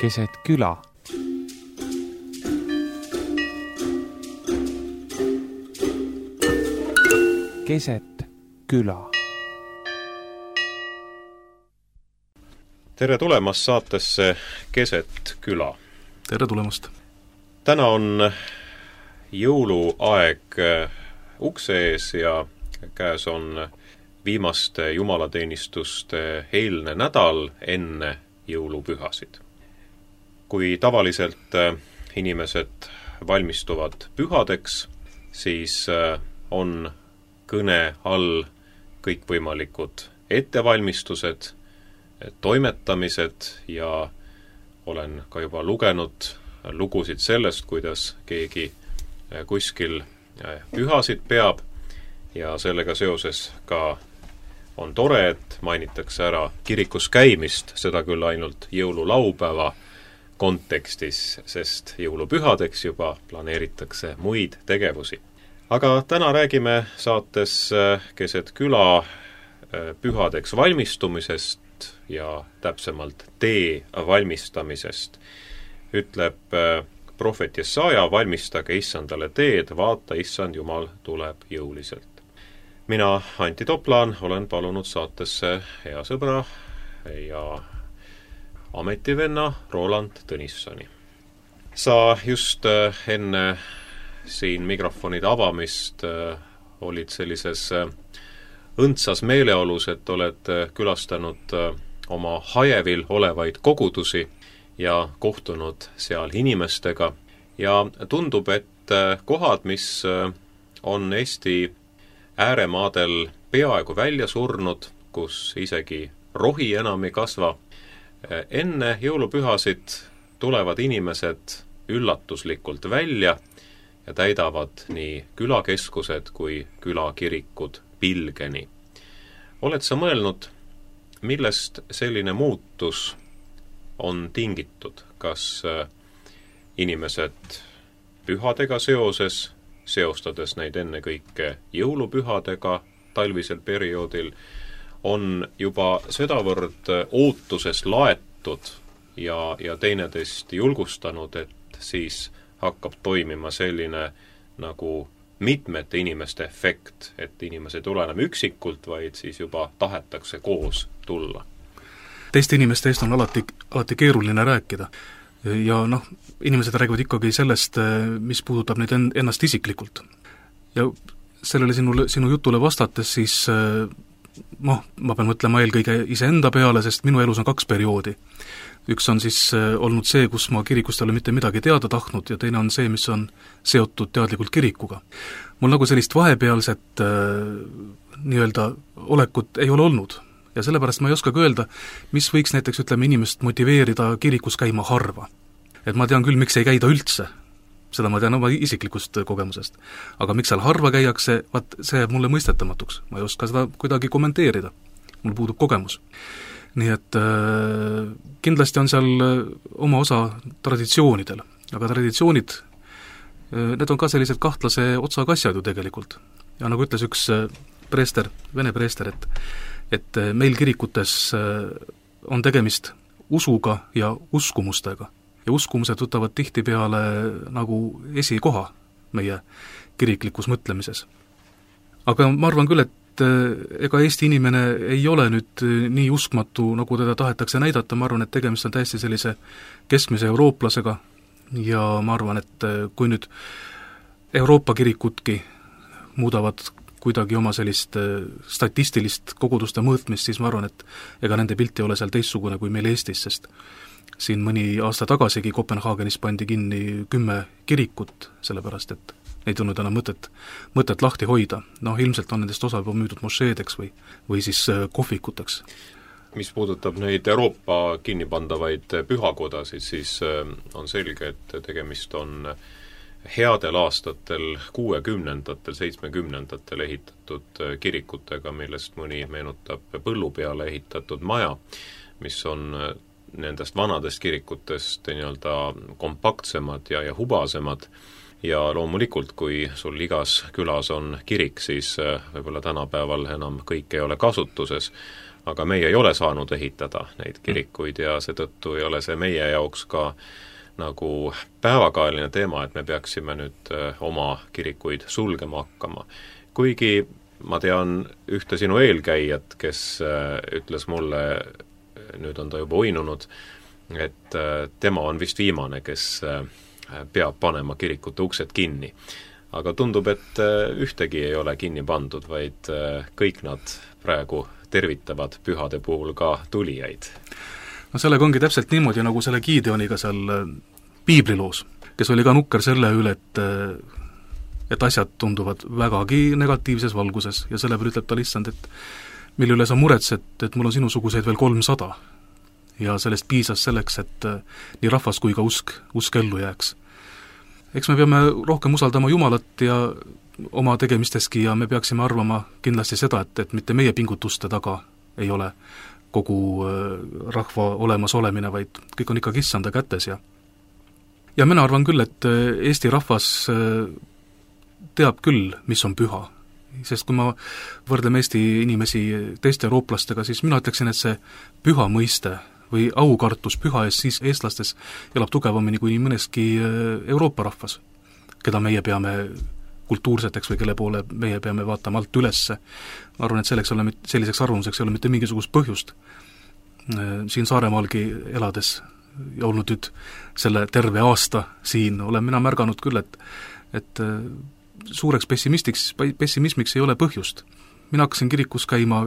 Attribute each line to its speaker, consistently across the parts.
Speaker 1: keset küla. Keset küla.
Speaker 2: Tere tulemast saatesse Keset küla.
Speaker 3: Tere tulemast.
Speaker 2: Täna on jõuluaeg ukse ees ja käes on viimaste jumalateenistuste eilne nädal enne jõulupühasid. Kui tavaliselt inimesed valmistuvad pühadeks, siis on kõne all kõikvõimalikud ettevalmistused, toimetamised ja olen ka juba lugenud lugusid sellest, kuidas keegi kuskil pühasid peab ja sellega seoses ka on tore, et mainitakse ära kirikus käimist, seda küll ainult jõululaupäeva kontekstis, sest jõulupühadeks juba planeeritakse muid tegevusi. Aga täna räägime saates Keset küla pühadeks valmistumisest ja täpsemalt tee valmistamisest. Ütleb prohvet Jesaja, valmistage issandale teed, vaata, issand Jumal tuleb jõuliselt. Mina, Antti Toplaan, olen palunud saatesse hea sõbra ja ametivenna Roland Tõnissoni. Sa just enne siin mikrofonide avamist olid sellises õndsas meeleolus, et oled külastanud oma hajevil olevaid kogudusi ja kohtunud seal inimestega. Ja tundub, et kohad, mis on Eesti ääremaadel peaaegu välja surnud, kus isegi rohi enam ei kasva, enne jõulupühasid tulevad inimesed üllatuslikult välja ja täidavad nii külakeskused kui külakirikud pilgeni. Oled sa mõelnud, millest selline muutus on tingitud? Kas inimesed pühadega seostades neid ennekõike jõulupühadega talvisel perioodil, on juba sedavõrd ootuses laetud ja teineteist julgustanud, et siis hakkab toimima selline nagu mitmete inimeste efekt, et inimesed ei tule enam üksikult, vaid siis juba tahetakse koos tulla.
Speaker 3: Teiste inimeste eest on alati keeruline rääkida. Ja inimesed räägivad ikkagi sellest, mis puudutab neid ennast isiklikult. Ja sellele sinu jutule vastates siis ma pean mõtlema eelkõige iseenda peale, sest minu elus on 2 perioodi. Üks on siis olnud see, kus ma kirikust ei ole mitte midagi teada tahtnud ja teine on see, mis on seotud teadlikult kirikuga. Mul nagu sellist vahepealset nii-öelda olekut ei ole olnud ja sellepärast ma ei oskagi öelda, mis võiks näiteks inimest motiveerida kirikus käima harva. Et ma tean küll, miks ei käida üldse, seda ma tean oma isiklikust kogemusest, aga miks seal harva käiakse, see jääb mulle mõistetamatuks, ma ei oska seda kuidagi kommenteerida, mul puudub kogemus. Nii et kindlasti on seal oma osa traditsioonidel, aga traditsioonid, need on ka sellised kahtlase otsaga asjad ju tegelikult. Ja nagu ütles üks preester, vene preester, et meil kirikutes on tegemist usuga ja uskumustega. Ja uskumused võtavad tihtipeale nagu esikoha meie kiriklikus mõtlemises. Aga ma arvan küll, et ega Eesti inimene ei ole nüüd nii uskmatu, nagu teda tahetakse näidata, ma arvan, et tegemist on täiesti sellise keskmise eurooplasega ja ma arvan, et kui nüüd Euroopa kirikutki muudavad kuidagi oma sellist statistilist koguduste mõõtmist, siis ma arvan, et ega nende pilt ei ole seal teistsugune kui meil Eestis, sest siin mõni aasta tagasigi Kopenhaagenis pandi kinni 10 kirikut, sellepärast et neid on nüüd enam mõtet lahti hoida. Ilmselt on nendest osa juba müüdud mošeedeks või siis kohvikuteks.
Speaker 2: Mis puudutab neid Euroopa kinnipandavaid pühakodasid, siis on selge, et tegemist on headel aastatel 60-ndatel, 70-ndatel ehitatud kirikutega, millest mõni meenutab põllu peale ehitatud maja, mis on nendest vanadest kirikutest nii-öelda kompaktsemad ja hubasemad. Ja loomulikult, kui sul igas külas on kirik, siis võib-olla tänapäeval enam kõik ei ole kasutuses, aga meie ei ole saanud ehitada neid kirikuid ja seetõttu ei ole see meie jaoks ka nagu päevakajaline teema, et me peaksime nüüd oma kirikuid sulgema hakkama. Kuigi ma tean ühte sinu eelkäijat, kes ütles mulle, nüüd on ta juba uinunud, et tema on vist viimane, kes peab panema kirikute uksed kinni. Aga tundub, et ühtegi ei ole kinni pandud, vaid kõik nad praegu tervitavad pühade puhul ka tulijaid.
Speaker 3: No sellega ongi täpselt niimoodi, nagu selle Gideoniga seal piibliloos, kes oli ka nukker selle üle, et asjad tunduvad vägagi negatiivses valguses ja selle peale ütleb ta lihtsalt, et mille üle sa muretsed, et mul on sinusuguseid veel 300. Ja sellest piisas selleks, et nii rahvas kui ka usk ellu jääks. Eks me peame rohkem usaldama Jumalat ja oma tegemisteski ja me peaksime arvama kindlasti seda, et mitte meie pingutuste taga ei ole kogu rahva olemas olemine, vaid kõik on ikkagi issanda kätes ja mina arvan küll, et Eesti rahvas teab küll, mis on püha. Sest kui ma võrdleme Eesti inimesi teiste eurooplastega, siis mina ütleksin, et see püha mõiste või aukartus püha ees siis eestlastes elab tugevamini kui nii mõneski Euroopa rahvas, keda meie peame kultuurseteks või kelle poole meie peame vaatama alt ülesse. Ma arvan, et selliseks arvamuseks ei ole mitte mingisugust põhjust. Siin Saaremaalgi elades ja olnud nüüd selle terve aasta siin olen mina märganud küll, et suureks pessimismiks ei ole põhjust. Mina hakkasin kirikus käima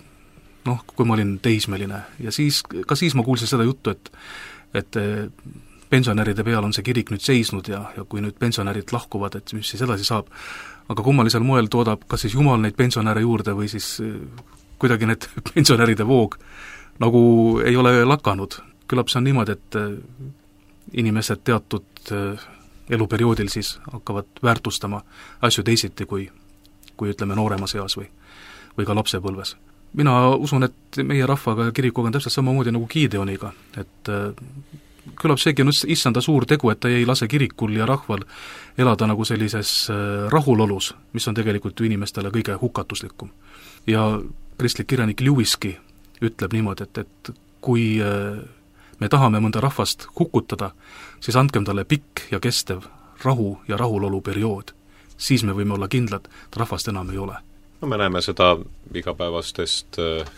Speaker 3: kui ma olin teismeline ja ka siis ma kuulsin seda juttu, et pensionäride peal on see kirik nüüd seisnud ja kui nüüd pensionärid lahkuvad, et mis siis edasi saab. Aga kummalisel moel toodab kas siis Jumal neid pensionäre juurde või siis kuidagi need pensionäride voog nagu ei ole lakanud. Küllap see on niimoodi, et inimesed teatud eluperioodil siis hakkavad väärtustama asju teisiti kui ütleme nooremas eas või ka lapsepõlves. Mina usun, et meie rahvaga ja kirikuga on täpselt samamoodi nagu Gideoniga, et küllap seegi on issanda suur tegu, et ta ei lase kirikul ja rahval elada nagu sellises rahulolus, mis on tegelikult ju inimestele kõige hukatuslikum. Ja kristlik kirjanik Lewiski ütleb niimoodi, et kui me tahame mõnda rahvast hukutada, siis andkem talle pikk ja kestev rahu ja rahulolu periood. Siis me võime olla kindlad, et rahvast enam ei ole.
Speaker 2: No me näeme seda igapäevastest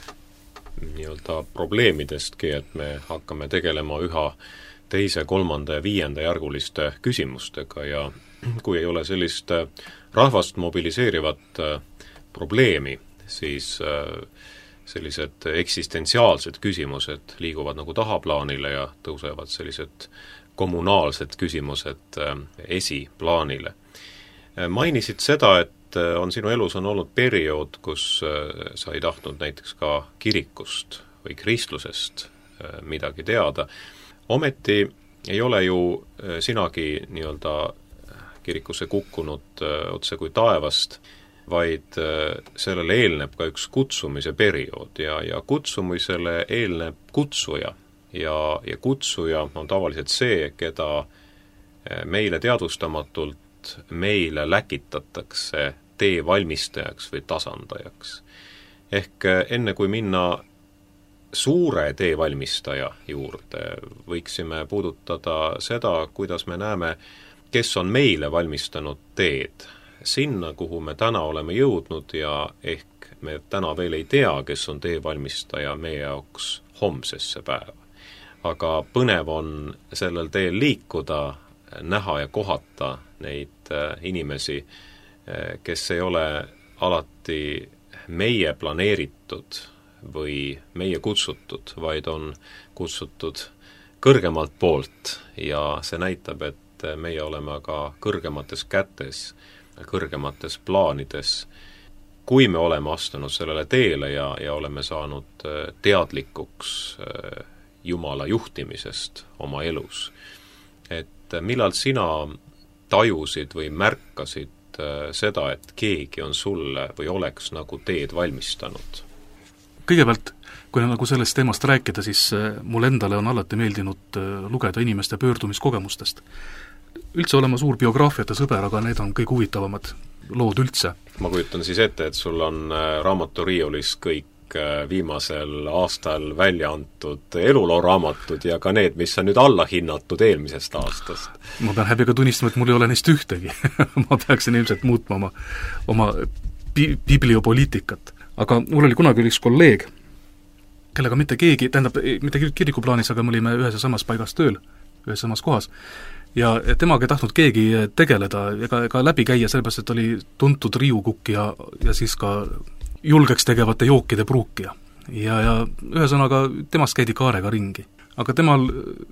Speaker 2: nii-öelda probleemidestki, et me hakkame tegelema üha teise, kolmanda ja viienda järguliste küsimustega ja kui ei ole sellist rahvast mobiliseerivat probleemi, siis sellised eksistentsiaalsed küsimused liiguvad nagu tahaplaanile ja tõusevad sellised kommunaalsed küsimused esiplaanile. Mainisid seda, et on sinu elus on olnud periood, kus sa ei tahtnud näiteks ka kirikust või kristlusest midagi teada. Ometi ei ole ju sinagi nii-öelda kirikusse kukkunud otse kui taevast, vaid sellele eelneb ka üks kutsumise periood ja kutsumisele eelneb kutsuja ja kutsuja on tavaliselt see, keda meile teadvustamatult meile läkitatakse tee valmistajaks või tasandajaks. Ehk enne kui minna suure tee valmistaja juurde, võiksime puudutada seda, kuidas me näeme, kes on meile valmistanud teed sinna, kuhu me täna oleme jõudnud ja ehk me täna veel ei tea, kes on tee valmistaja meie jaoks homsesse päeva. Aga põnev on sellel teel liikuda, näha ja kohata neid inimesi, kes ei ole alati meie planeeritud või meie kutsutud, vaid on kutsutud kõrgemalt poolt ja see näitab, et meie oleme ka kõrgemates kätes, kõrgemates plaanides, kui me oleme astunud sellele teele ja oleme saanud teadlikuks Jumala juhtimisest oma elus. Et millal sina tajusid või märkasid seda, et keegi on sulle või oleks nagu teed valmistanud?
Speaker 3: Kõigepealt, kui nagu sellest teemast rääkida, siis mul endale on alati meeldinud lugeda inimeste pöördumiskogemustest. Üldse olema suur biograafiate sõber, aga need on kõik huvitavamad lood üldse.
Speaker 2: Ma kujutan siis ette, et sul on raamaturiiulis kõik viimasel aastal välja antud elulooraamatud ja ka need, mis on nüüd allahinnatud eelmisest aastast?
Speaker 3: Ma pean häbiga tunnistama, et mul ei ole neist ühtegi ma peaksin ilmselt muutma oma bibliopoliitikat. Aga mul oli kunagi üks kolleeg, kellega mitte keegi, tähendab, mitte kirikuplaanis, aga me olime ühes ja samas paigas tööl, ühes samas kohas, ja temaga ei tahtnud keegi tegeleda ega läbi käia, sellepärast, et oli tuntud riiukukk ja siis ka julgeks tegevate jookide pruukija. Ja ühesõnaga temast käidi kaarega ringi. Aga temal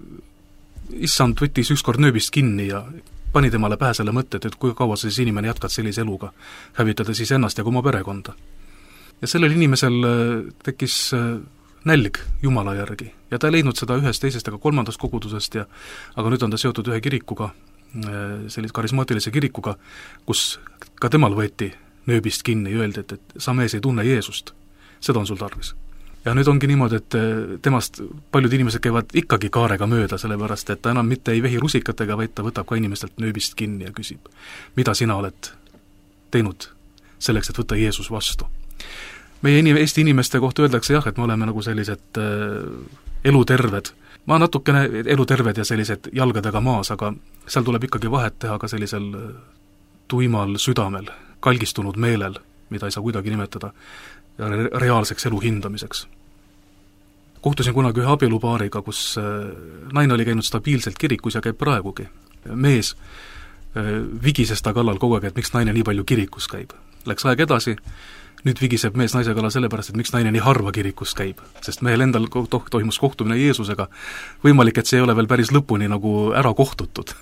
Speaker 3: issand võttis ükskord nööbist kinni ja pani temale pähe selle mõtted, et kui kaua siis inimene jätkad sellise eluga, hävitada siis ennast ja oma perekonda. Ja sellel inimesel tekkis nälg Jumala järgi ja ta ei leidnud seda ühest, teisest ega kolmandast kogudusest aga nüüd on ta seotud ühe kirikuga, sellise karismaatilise kirikuga, kus ka temal võeti nööbist kinni ja öeldi, et sa mees ei tunne Jeesust, seda on sul tarvis. Ja nüüd ongi niimoodi, et temast paljud inimesed käivad ikkagi kaarega mööda, sellepärast et ta enam mitte ei vehi rusikatega, vaid ta võtab ka inimestelt nööbist kinni ja küsib, mida sina oled teinud selleks, et võtta Jeesus vastu. Meie Eesti inimeste kohta öeldakse jah, et me oleme nagu sellised eluterved. Ma natukene eluterved ja sellised jalgadega maas, aga seal tuleb ikkagi vahet teha ka sellisel tuimal südamel, kalgistunud meelel, mida ei saa kuidagi nimetada reaalseks elu hindamiseks. Kohtusin kunagi ühe abielupaariga, kus naine oli käinud stabiilselt kirikus ja käib praegugi. Mees vigises ta kallal kogu aeg, et miks naine nii palju kirikus käib. Läks aeg edasi, nüüd vigiseb mees naise kallal sellepärast, et miks naine nii harva kirikus käib, sest mehel endal toimus kohtumine Jeesusega. Võimalik, et see ei ole veel päris lõpuni nagu ära kohtutud,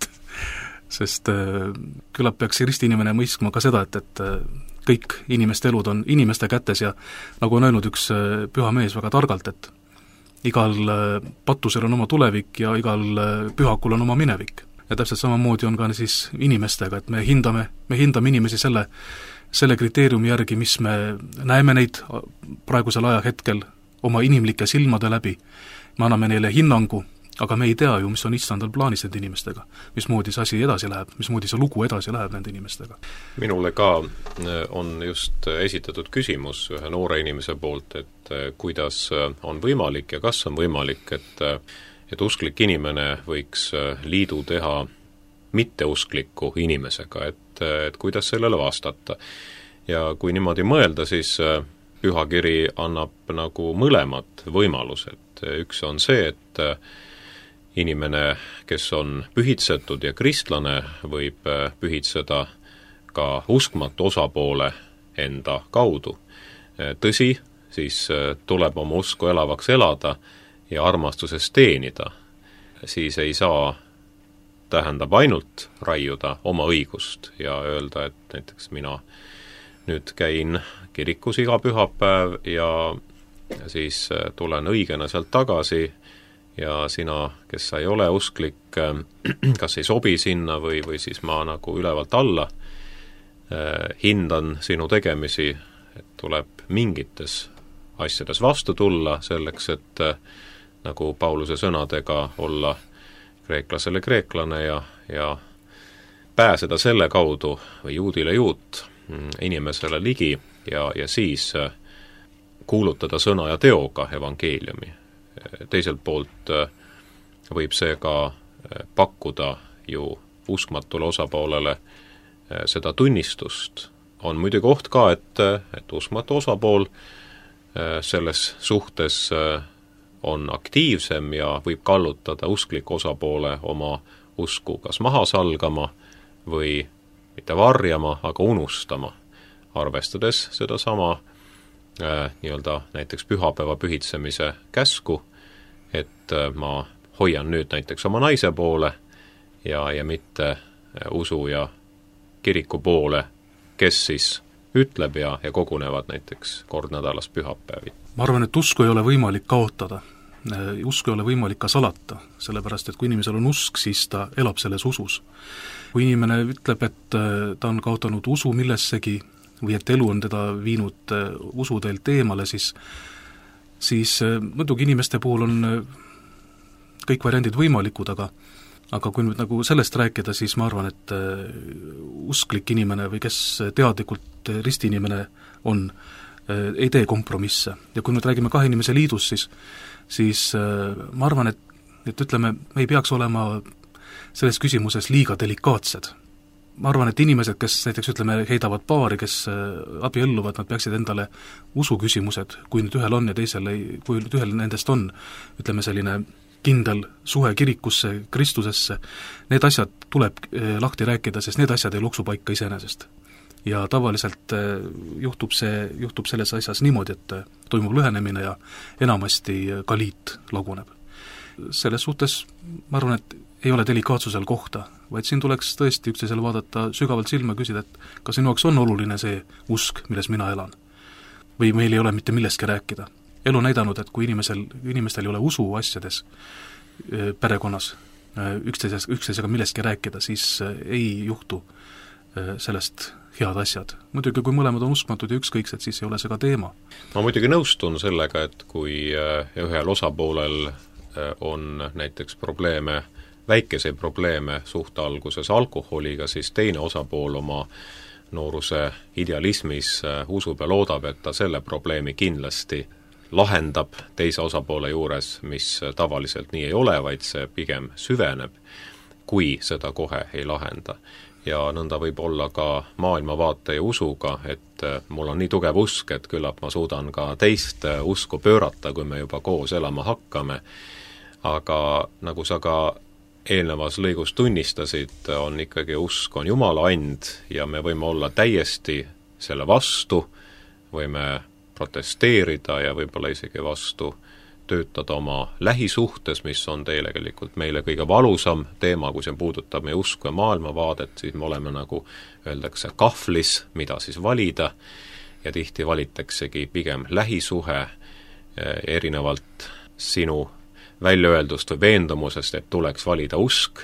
Speaker 3: sest küllap peaks ristiinimene mõistma ka seda, et kõik inimeste elud on inimeste kätes ja nagu on öelnud üks püha mees väga targalt, et igal patusel on oma tulevik ja igal pühakul on oma minevik. Ja täpselt samamoodi on ka siis inimestega, et me hindame inimesi selle kriteeriumi järgi, mis me näeme neid praegusel ajahetkel oma inimlike silmade läbi. Me anname neile hinnangu, aga me ei tea ju, mis on issandal plaanis nende inimestega, mismoodi see asi edasi läheb, mismoodi see lugu edasi läheb nende inimestega.
Speaker 2: Minule ka on just esitatud küsimus ühe noore inimese poolt, et kuidas on võimalik ja kas on võimalik, et usklik inimene võiks liidu teha mitteuskliku inimesega, et kuidas sellele vastata. Ja kui niimoodi mõelda, siis pühakiri annab nagu mõlemad võimalused. Üks on see, et inimene, kes on pühitsetud ja kristlane, võib pühitseda ka uskmatu osapoole enda kaudu. Tõsi, siis tuleb oma usku elavaks elada ja armastuses teenida. Siis ei saa, tähendab ainult raiuda oma õigust ja öelda, et näiteks mina nüüd käin kirikus iga pühapäev ja siis tulen õigena sealt tagasi ja sina, kes sa ei ole usklik, kas ei sobi sinna või siis ma nagu ülevalt alla hindan sinu tegemisi, et tuleb mingites asjades vastu tulla selleks, et nagu Pauluse sõnadega olla kreeklasele kreeklane ja pääseda selle kaudu või juudile juut inimesele ligi ja siis kuulutada sõna ja teoga evangeeliumi. Teiselt poolt võib see ka pakkuda ju uskmatule osapoolele seda tunnistust. On muidugi oht ka, et uskmatu osapool selles suhtes on aktiivsem ja võib kallutada uskliku osapoole oma usku kas maha salgama või mitte varjama, aga unustama, arvestades seda sama nii-öelda näiteks pühapäeva pühitsemise käsku, et ma hoian nüüd näiteks oma naise poole ja mitte usu ja kiriku poole, kes siis ütleb ja kogunevad näiteks kord nädalas pühapäevi.
Speaker 3: Ma arvan, et usku ei ole võimalik kaotada. Usku ei ole võimalik ka salata, sellepärast et kui inimesel on usk, siis ta elab selles usus. Kui inimene ütleb, et ta on kaotanud usu millessegi või et elu on teda viinud usuteelt eemale, siis muidugi inimeste puhul on kõik variandid võimalikud, aga kui nüüd nagu sellest rääkida, siis ma arvan, et usklik inimene või kes teadlikult ristiinimene on, ei tee kompromisse. Ja kui nüüd räägime kahe inimese liidust, siis ma arvan, et ütleme, me ei peaks olema selles küsimuses liiga delikaatsed. Ma arvan, et inimesed, kes näiteks ütleme, heidavad paari, kes abielluvad, nad peaksid endale usuküsimused, kui nüüd ühel on ja teisel ei, kui ühel nendest on, ütleme selline kindel suhe kirikusse, Kristusesse, need asjad tuleb lahti rääkida, sest need asjad ei loksu paika iseenesest. Ja tavaliselt juhtub selles asjas niimoodi, et toimub lõhenemine ja enamasti ka liit laguneb. Selles suhtes ma arvan, et ei ole delikaatsusel kohta, vaid siin tuleks tõesti üksteisele vaadata sügavalt silma, küsida, et kas sinu jaoks on oluline see usk, milles mina elan. Või meil ei ole mitte millestki rääkida. Elu näidanud, et kui inimestel ei ole usu asjades perekonnas üksteisega millestki rääkida, siis ei juhtu sellest head asjad. Muidugi, kui mõlemad on uskmatud ja ükskõiksed, siis ei ole see ka teema.
Speaker 2: Ma muidugi nõustun sellega, et kui ühel osapoolel on näiteks väikeseid probleeme suhte alguses alkoholiga, siis teine osapool oma nooruse idealismis usub ja loodab, et ta selle probleemi kindlasti lahendab teise osapoole juures, mis tavaliselt nii ei ole, vaid see pigem süveneb, kui seda kohe ei lahenda. Ja nõnda võib olla ka maailmavaate ja usuga, et mul on nii tugev usk, et küllap ma suudan ka teist usku pöörata, kui me juba koos elama hakkame. Aga nagu sa ka eelnevas lõigus tunnistasid, on ikkagi usk on Jumala and ja me võime olla täiesti selle vastu, võime protesteerida ja võib-olla isegi vastu töötada oma lähisuhtes, mis on tegelikult meile kõige valusam teema, kui see puudutab meie usku ja maailmavaadet, siis me oleme nagu öeldakse kahvlis, mida siis valida ja tihti valitaksegi pigem lähisuhe erinevalt sinu väljaöeldust või veendumusest, et tuleks valida usk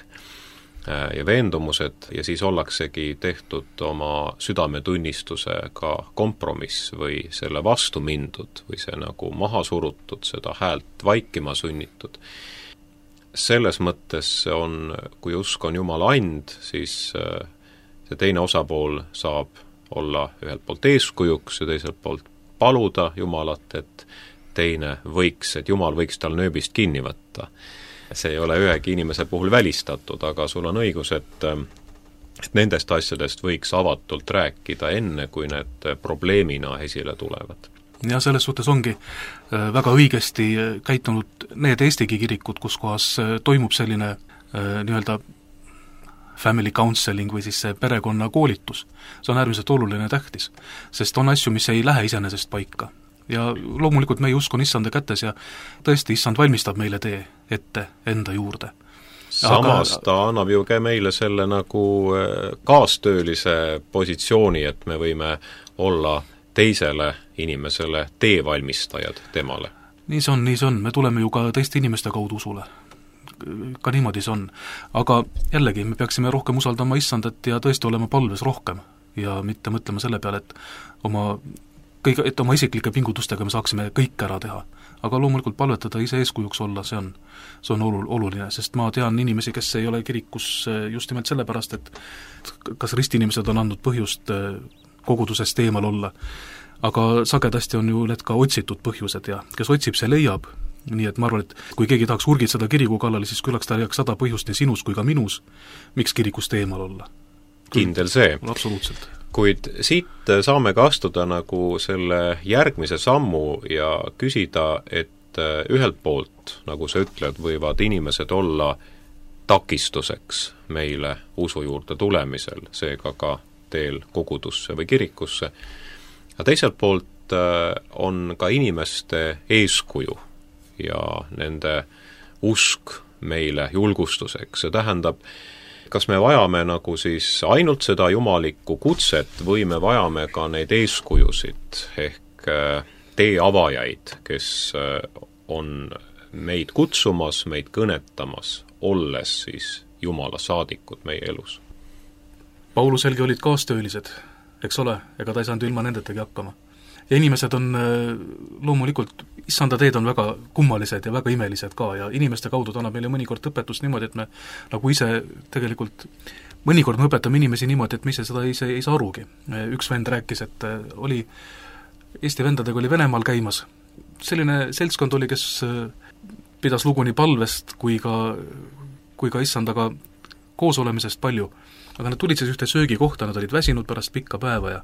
Speaker 2: ja veendumused ja siis ollaksegi tehtud oma südametunnistusega kompromiss või selle vastu mindud või see nagu maha surutud, seda häält vaikima sunnitud. Selles mõttes on, kui usk on Jumala and, siis see teine osapool saab olla ühelt poolt eeskujuks ja teiselt poolt paluda Jumalat, et Jumal võiks tal nööbist kinni võtta. See ei ole ühegi inimese puhul välistatud, aga sul on õigus, et nendest asjadest võiks avatult rääkida enne, kui need probleemina esile tulevad.
Speaker 3: Ja selles suhtes ongi väga õigesti käitunud need Eestigi kirikud, kus kohas toimub selline nii-öelda family counseling või siis see perekonnakoolitus. See on äärmiselt oluline tähtis, sest on asju, mis ei lähe iseenesest paika. Ja loomulikult meie usk on issanda kätes ja tõesti issand valmistab meile tee ette enda juurde.
Speaker 2: Samas ta annab ju ka meile selle nagu kaastöölise positsiooni, et me võime olla teisele inimesele teevalmistajad temale.
Speaker 3: Nii see on, me tuleme ju ka teiste inimeste kaudu usule. Ka niimoodi see on. Aga jällegi, me peaksime rohkem usaldama issandat ja tõesti olema palves rohkem ja mitte mõtlema selle peale, et oma isiklike pingutustega me saaksime kõik ära teha. Aga loomulikult palvetada ise eeskujuks olla, see on oluline, sest ma tean inimesi, kes ei ole kirikus just nimelt sellepärast, et kas ristinimesed on andnud põhjust kogudusest eemal olla. Aga sagedasti on ju need ka otsitud põhjused ja kes otsib, see leiab. Nii et ma arvan, et kui keegi tahaks urgitseda kiriku kallale, siis küllaks ta leiaks 100 põhjust nii sinus kui ka minus, miks kirikust eemal olla.
Speaker 2: Kindel see.
Speaker 3: Absoluutselt.
Speaker 2: Kuid siit saame ka astuda nagu selle järgmise sammu ja küsida, et ühelt poolt, nagu sa ütled, võivad inimesed olla takistuseks meile usu juurde tulemisel, seega ka teel kogudusse või kirikusse. Ja teiselt poolt on ka inimeste eeskuju ja nende usk meile julgustuseks. See tähendab, kas me vajame nagu siis ainult seda jumalikku kutset või me vajame ka neid eeskujusid ehk tee avajaid, kes on meid kutsumas, meid kõnetamas, olles siis Jumala saadikud meie elus.
Speaker 3: Pauluselgi olid kaastöölised, eks ole, ega ta ei saanud ilma nendetagi hakkama. Ja inimesed on loomulikult, issanda teed on väga kummalised ja väga imelised ka ja inimeste kaudu ta annab meile mõnikord õpetust niimoodi, et me nagu ise tegelikult, mõnikord me õpetame inimesi niimoodi, et me ise seda ei saa arugi. Üks vend rääkis, et oli Eesti vendadega oli Venemaal käimas. Selline seltskond oli, kes pidas lugu nii palvest kui ka issandaga koos olemisest palju. Aga nad tulid siis ühte söögikohta, nad olid väsinud pärast pikka päeva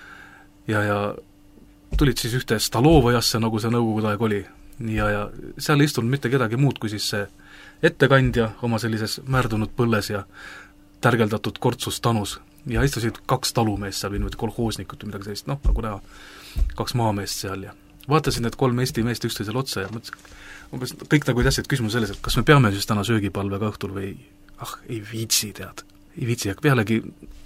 Speaker 3: ja tulid siis ühte Stalovajasse, nagu see nõukogude aeg oli. Ja seal ei istunud mitte kedagi muud, kui siis see ettekandja oma sellises määrdunud põlles ja tärgeldatud kortsus tanus. Ja istusid 2 talumeest seal, või kolhoosnikut või midagi sellist, nagu näha, 2 maameest seal ja vaatasin need 3 Eesti meest üksteisel otsa ja mõtlesin, umbes kõik nagu tahtsid küsimus selles, et kas me peame siis täna söögipalvega õhtul või ei viitsi, ei viitsi, aga pealegi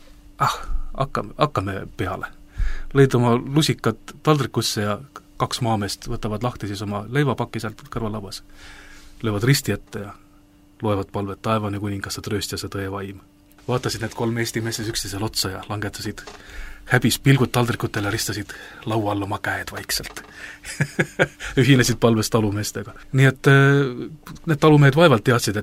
Speaker 3: hakkame peale. Lõid oma lusikad taldrikusse ja 2 maameest võtavad lahti siis oma leivapakki sealt kõrvalabas, löövad risti ette ja loevad palvet taevane kuningas, sa trööst ja sa tõe vaim. Vaatasid need 3 Eesti meestes üksteisel otsa ja langetasid häbis pilgud taldrikutele, ristasid laua all oma käed vaikselt. Ühinesid palves talumeestega. Nii et need talumehed vaevalt teadsid,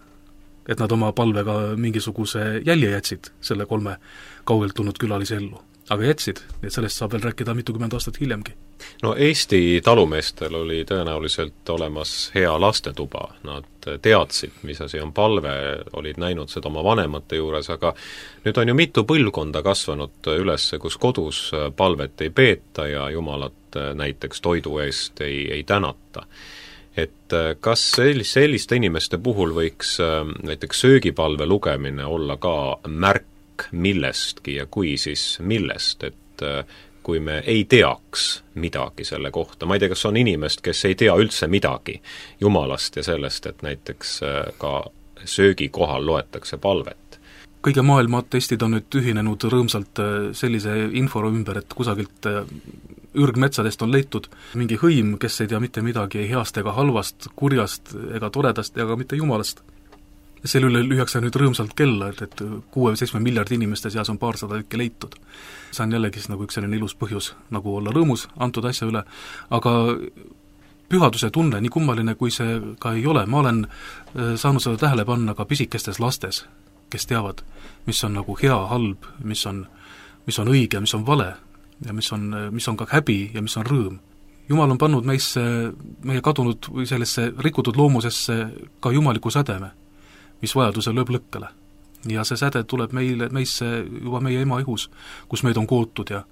Speaker 3: et nad oma palvega mingisuguse jälje jätsid selle 3 kaugelt tulnud külalise ellu. Aga jätsid, nii et sellest saab veel rääkida mitukümmend aastat hiljemgi.
Speaker 2: No Eesti talumeestel oli tõenäoliselt olemas hea lastetuba, nad teadsid, mis asi on palve, olid näinud seda oma vanemate juures, aga nüüd on ju mitu põlvkonda kasvanud üles, kus kodus palvet ei peeta ja Jumalat näiteks toidu eest ei tänata. Et kas selliste inimeste puhul võiks näiteks söögipalve lugemine olla ka märk millestki ja kui siis millest, et kui me ei teaks midagi selle kohta, ma ei tea, kas on inimest, kes ei tea üldse midagi Jumalast ja sellest, et näiteks ka söögikohal loetakse palvet.
Speaker 3: Kõige maailma atestid on nüüd ühinenud rõõmsalt sellise info ümber, et kusagilt ürgmetsadest on leitud mingi hõim, kes ei tea mitte midagi ei heast ega halvast, kurjast ega toredast ega mitte Jumalast. Selle üle lüüakse nüüd rõõmsalt kella, et 6-7 miljardi inimeste seas on 200 tükki leitud. See on jällegi nagu üks selline ilus põhjus, nagu olla rõõmus antud asja üle, aga pühaduse tunne, nii kummaline kui see ka ei ole, ma olen saanud seda tähele panna ka pisikestes lastes, kes teavad, mis on nagu hea, halb, mis on õige, mis on vale ja mis on ka häbi ja mis on rõõm. Jumal on pannud meisse, meie kadunud või sellesse rikutud loomusesse ka jumaliku sädeme, mis vajaduse lööb lõkkele. Ja see säde tuleb meisse juba meie ema ihus, kus meid on kootud ja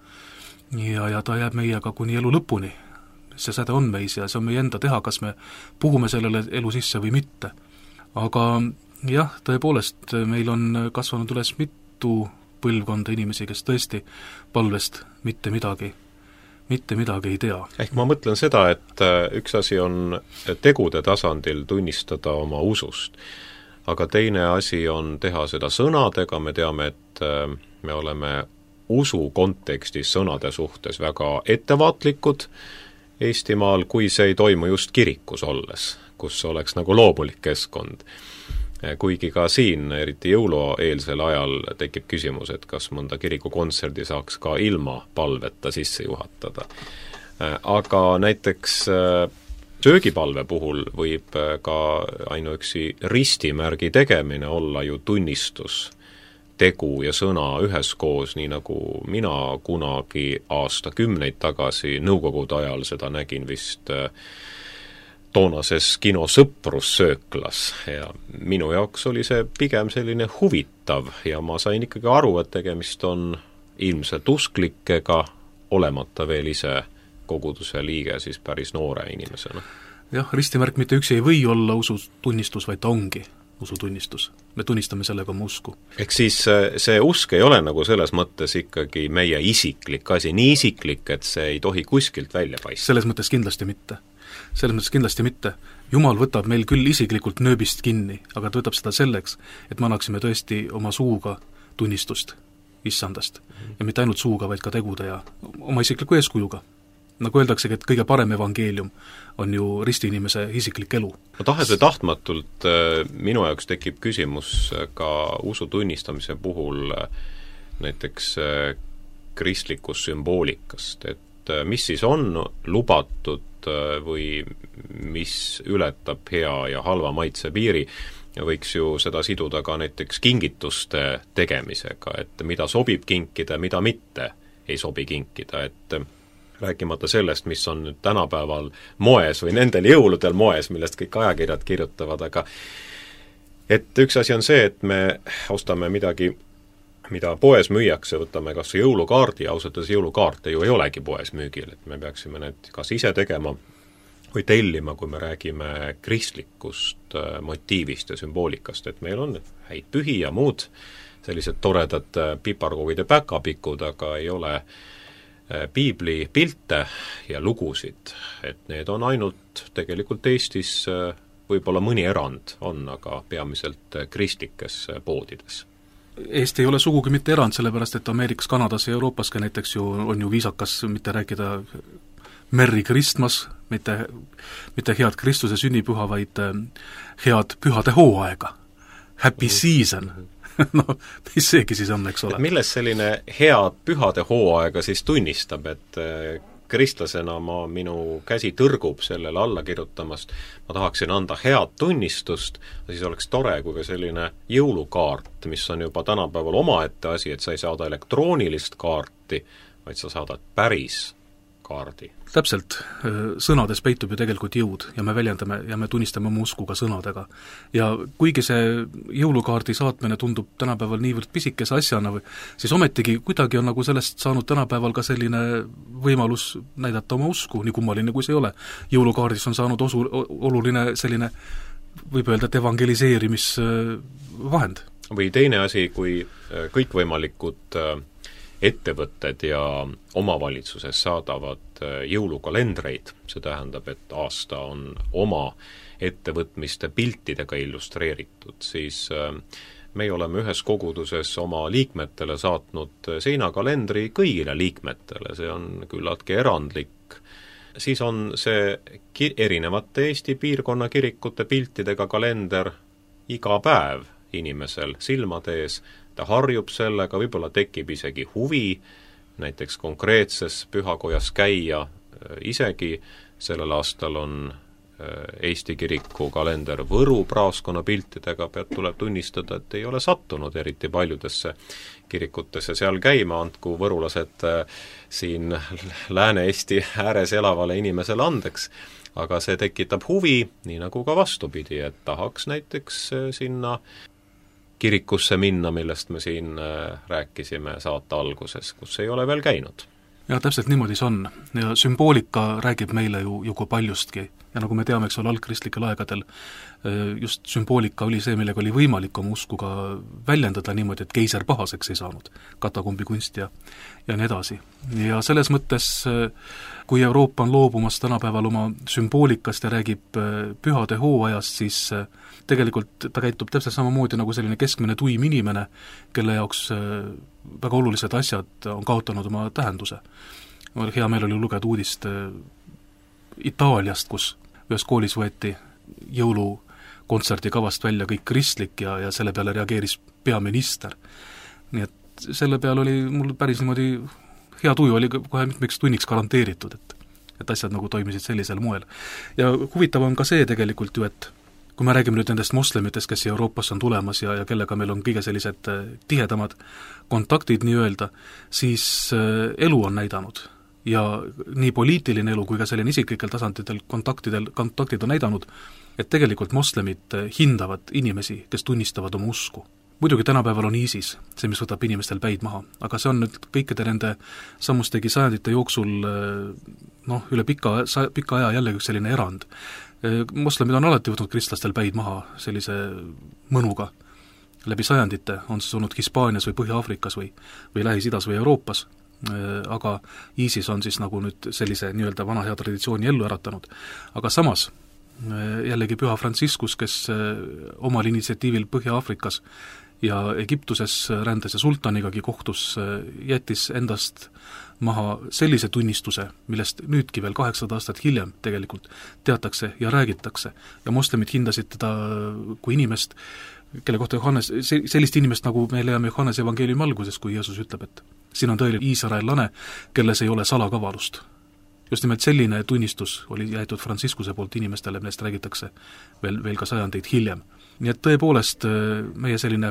Speaker 3: ta jääb meiega kuni elu lõpuni. See säde on meis ja see on meie enda teha, kas me puhume sellele elu sisse või mitte. Aga jah, tõepoolest, meil on kasvanud üles mitu põlvkonda inimesi, kes tõesti palvest mitte midagi ei tea.
Speaker 2: Ehk ma mõtlen seda, et üks asi on tegude tasandil tunnistada oma usust, aga teine asi on teha seda sõnadega, me teame, et me oleme usu kontekstis sõnade suhtes väga ettevaatlikud Eestimaal, kui see ei toimu just kirikus olles, kus oleks nagu loomulik keskkond. Kuigi ka siin, eriti jõulueelsel ajal, tekib küsimus, et kas mõnda kirikukontserdi saaks ka ilma palveta sisse juhatada. Aga näiteks söögipalve puhul võib ka ainuüksi ristimärgi tegemine olla ju tunnistus, tegu ja sõna üheskoos, nii nagu mina kunagi aastakümneid tagasi nõukogude ajal seda nägin vist toonases kino Sõprussööklas ja minu jaoks oli see pigem selline huvitav ja ma sain ikkagi aru, et tegemist on ilmselt usklikega, olemata veel ise koguduse liige siis päris noore inimesena.
Speaker 3: Jah, ristimärk mitte üksi ei või olla usutunnistus, vaid ta ongi usutunnistus. Me tunnistame sellega oma usku.
Speaker 2: Ehk siis see usk ei ole nagu selles mõttes ikkagi meie isiklik asi, nii isiklik, et see ei tohi kuskilt välja paista.
Speaker 3: Selles mõttes kindlasti mitte. Jumal võtab meil küll isiklikult nööbist kinni, aga ta võtab seda selleks, et me annaksime tõesti oma suuga tunnistust issandast. Ja mitte ainult suuga, vaid ka tegude ja oma isikliku eeskujuga. Nagu öeldaksegi, et kõige parem evangeelium on ju ristiinimese isiklik elu.
Speaker 2: No tahes või tahtmatult minu jaoks tekib küsimus ka usu tunnistamise puhul näiteks kristlikust sümboolikast, et mis siis on lubatud või mis ületab hea ja halva maitse piiri ja võiks ju seda siduda ka näiteks kingituste tegemisega, et mida sobib kinkida, mida mitte ei sobi kinkida, et rääkimata sellest, mis on nüüd tänapäeval moes või nendel jõuludel moes, millest kõik ajakirjad kirjutavad, aga et üks asi on see, et me ostame midagi, mida poes müüakse, võtame kas jõulukaardi, ausalt öeldes jõulukaarte ju ei olegi poes müügil, et me peaksime need kas ise tegema või tellima, kui me räägime kristlikust motiivist ja sümboolikast, et meil on häid pühi ja muud sellised toredad piparkoogide päkapikud, aga ei ole piibli pilte ja lugusid, et need on ainult tegelikult Eestis võib-olla mõni erand on, aga peamiselt kristlikes poodides.
Speaker 3: Eesti ei ole sugugi mitte erand, sellepärast et Ameerikas, Kanadas ja Euroopaski näiteks ju on ju viisakas mitte rääkida Merry Christmas, mitte head Kristuse sünnipüha, vaid head pühade hooaega. Happy season. No, mis seegi siis on, eks ole?
Speaker 2: Milles selline head pühade hooaega siis tunnistab, et kristlasena minu käsi tõrgub sellele alla kirjutamast, ma tahaksin anda head tunnistust, siis oleks tore, kui ka selline jõulukaart, mis on juba tänapäeval omaette asi, et sa ei saada elektroonilist kaarti, vaid sa saadad päris kaardi.
Speaker 3: Täpselt, sõnades peitub ju tegelikult jõud ja me väljendame ja me tunnistame oma usku ka sõnadega. Ja kuigi see jõulukaardi saatmine tundub tänapäeval niivõrd pisikese asjana, siis ometigi kuidagi on nagu sellest saanud tänapäeval ka selline võimalus näidata oma usku, nii kummaline kui see ei ole. Jõulukaardis on saanud oluline selline, võib öelda, et evangeliseerimisvahend.
Speaker 2: Või teine asi, kui kõikvõimalikud ettevõtted ja omavalitsuses saadavad jõulukalendreid, see tähendab, et aasta on oma ettevõtmiste piltidega illustreeritud, siis meie oleme ühes koguduses oma liikmetele saatnud seinakalendri kõigile liikmetele, see on küllaltki erandlik. Siis on see erinevate Eesti piirkonna kirikute piltidega kalender iga päev inimesel silmade ees, ta harjub sellega, võib-olla tekib isegi huvi, näiteks konkreetses pühakojas käia, isegi sellel aastal on Eesti kiriku kalender Võru praaskonna piltidega, tuleb tunnistada, et ei ole sattunud eriti paljudesse kirikutesse seal käima, andku võrulased siin Lääne-Eesti ääres elavale inimesele andeks, aga see tekitab huvi, nii nagu ka vastupidi, et tahaks näiteks sinna kirikusse minna, millest me siin rääkisime saate alguses, kus ei ole veel käinud.
Speaker 3: Ja täpselt niimoodi see on. Ja sümboolika räägib meile ju kui paljustki. Ja nagu me teame, eks ole, algkristlikel aegadel just sümboolika oli see, millega oli võimalik oma usku ka väljendada niimoodi, et keiser pahaseks ei saanud, katakombi kunst ja nii edasi. Ja selles mõttes, kui Euroopa on loobumas tänapäeval oma sümboolikast ja räägib pühade hooajast, siis tegelikult ta käitub täpselt samamoodi nagu selline keskmine tuim inimene, kelle jaoks väga olulised asjad on kaotanud oma tähenduse. Hea meel oli lugeda uudist Itaaliast, kus ühes koolis võeti jõulukontserdi kavast välja kõik kristlik ja selle peale reageeris peaminister. Nii et selle peale oli mul päris niimoodi hea tuju, oli kohe mitmeks tunniks garanteeritud, et asjad nagu toimisid sellisel moel. Ja huvitav on ka see tegelikult ju, et kui me räägime nüüd nendest moslemitest, kes Euroopasse on tulemas ja kellega meil on kõige sellised tihedamad kontaktid nii-öelda, siis elu on näidanud ja nii poliitiline elu kui ka selline isiklikel tasanditel kontaktid on näidanud, et tegelikult moslemid hindavad inimesi, kes tunnistavad oma usku. Muidugi tänapäeval on ISIS, see, mis võtab inimestel päid maha, aga see on nüüd kõikide nende sammustegi sajandite jooksul üle pika aja jälle üks selline erand. Moslemid on alati võtnud kristlastel päid maha sellise mõnuga läbi sajandite, on see olnud Hispaanias või Põhja-Aafrikas või Lähis-Idas või Euroopas, aga ISIS on siis nagu nüüd sellise nii-öelda vana hea traditsiooni ellu äratanud. Aga samas jällegi Püha Franciscus, kes omal initsiatiivil Põhja-Aafrikas ja Egiptuses rändes ja sultanigagi kohtus, jättis endast maha sellise tunnistuse, millest nüüdki veel 800 aastat hiljem tegelikult teatakse ja räägitakse. Ja moslemid hindasid teda kui inimest, kelle kohta Johannes, sellist inimest, nagu me leiame Johannes evangeeliumi alguses, kui Jeesus ütleb, et siin on tõeline iisraellane, kelles ei ole salakavalust. Just nimelt selline tunnistus oli jäetud Franciscuse poolt inimestele, millest räägitakse veel ka sajandeid hiljem. Nii et tõepoolest meie selline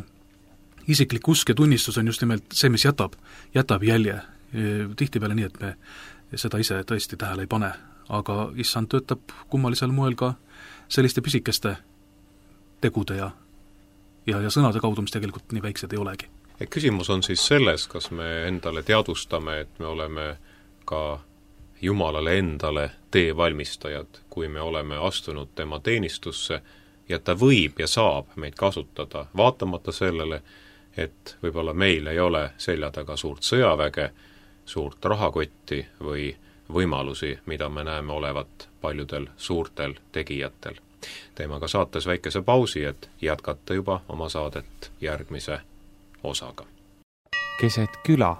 Speaker 3: isiklik usk ja tunnistus on just nimelt see, mis jätab jälje. Tihtipeale nii, et me ja seda ise tõesti tähele ei pane. Aga issand töötab kummalisel moel ka selliste pisikeste tegude ja sõnade kaudu, mis tegelikult nii väiksed ei olegi.
Speaker 2: Küsimus on siis selles, kas me endale teadvustame, et me oleme ka Jumalale endale teevalmistajad, kui me oleme astunud tema teenistusse ja ta võib ja saab meid kasutada, vaatamata sellele, et võib-olla meil ei ole selja taga suurt sõjaväge, suurt rahakotti või võimalusi, mida me näeme olevat paljudel suurtel tegijatel. Teeme aga saates väikese pausi, et jätkata juba oma saadet järgmise osaga.
Speaker 1: Keset küla.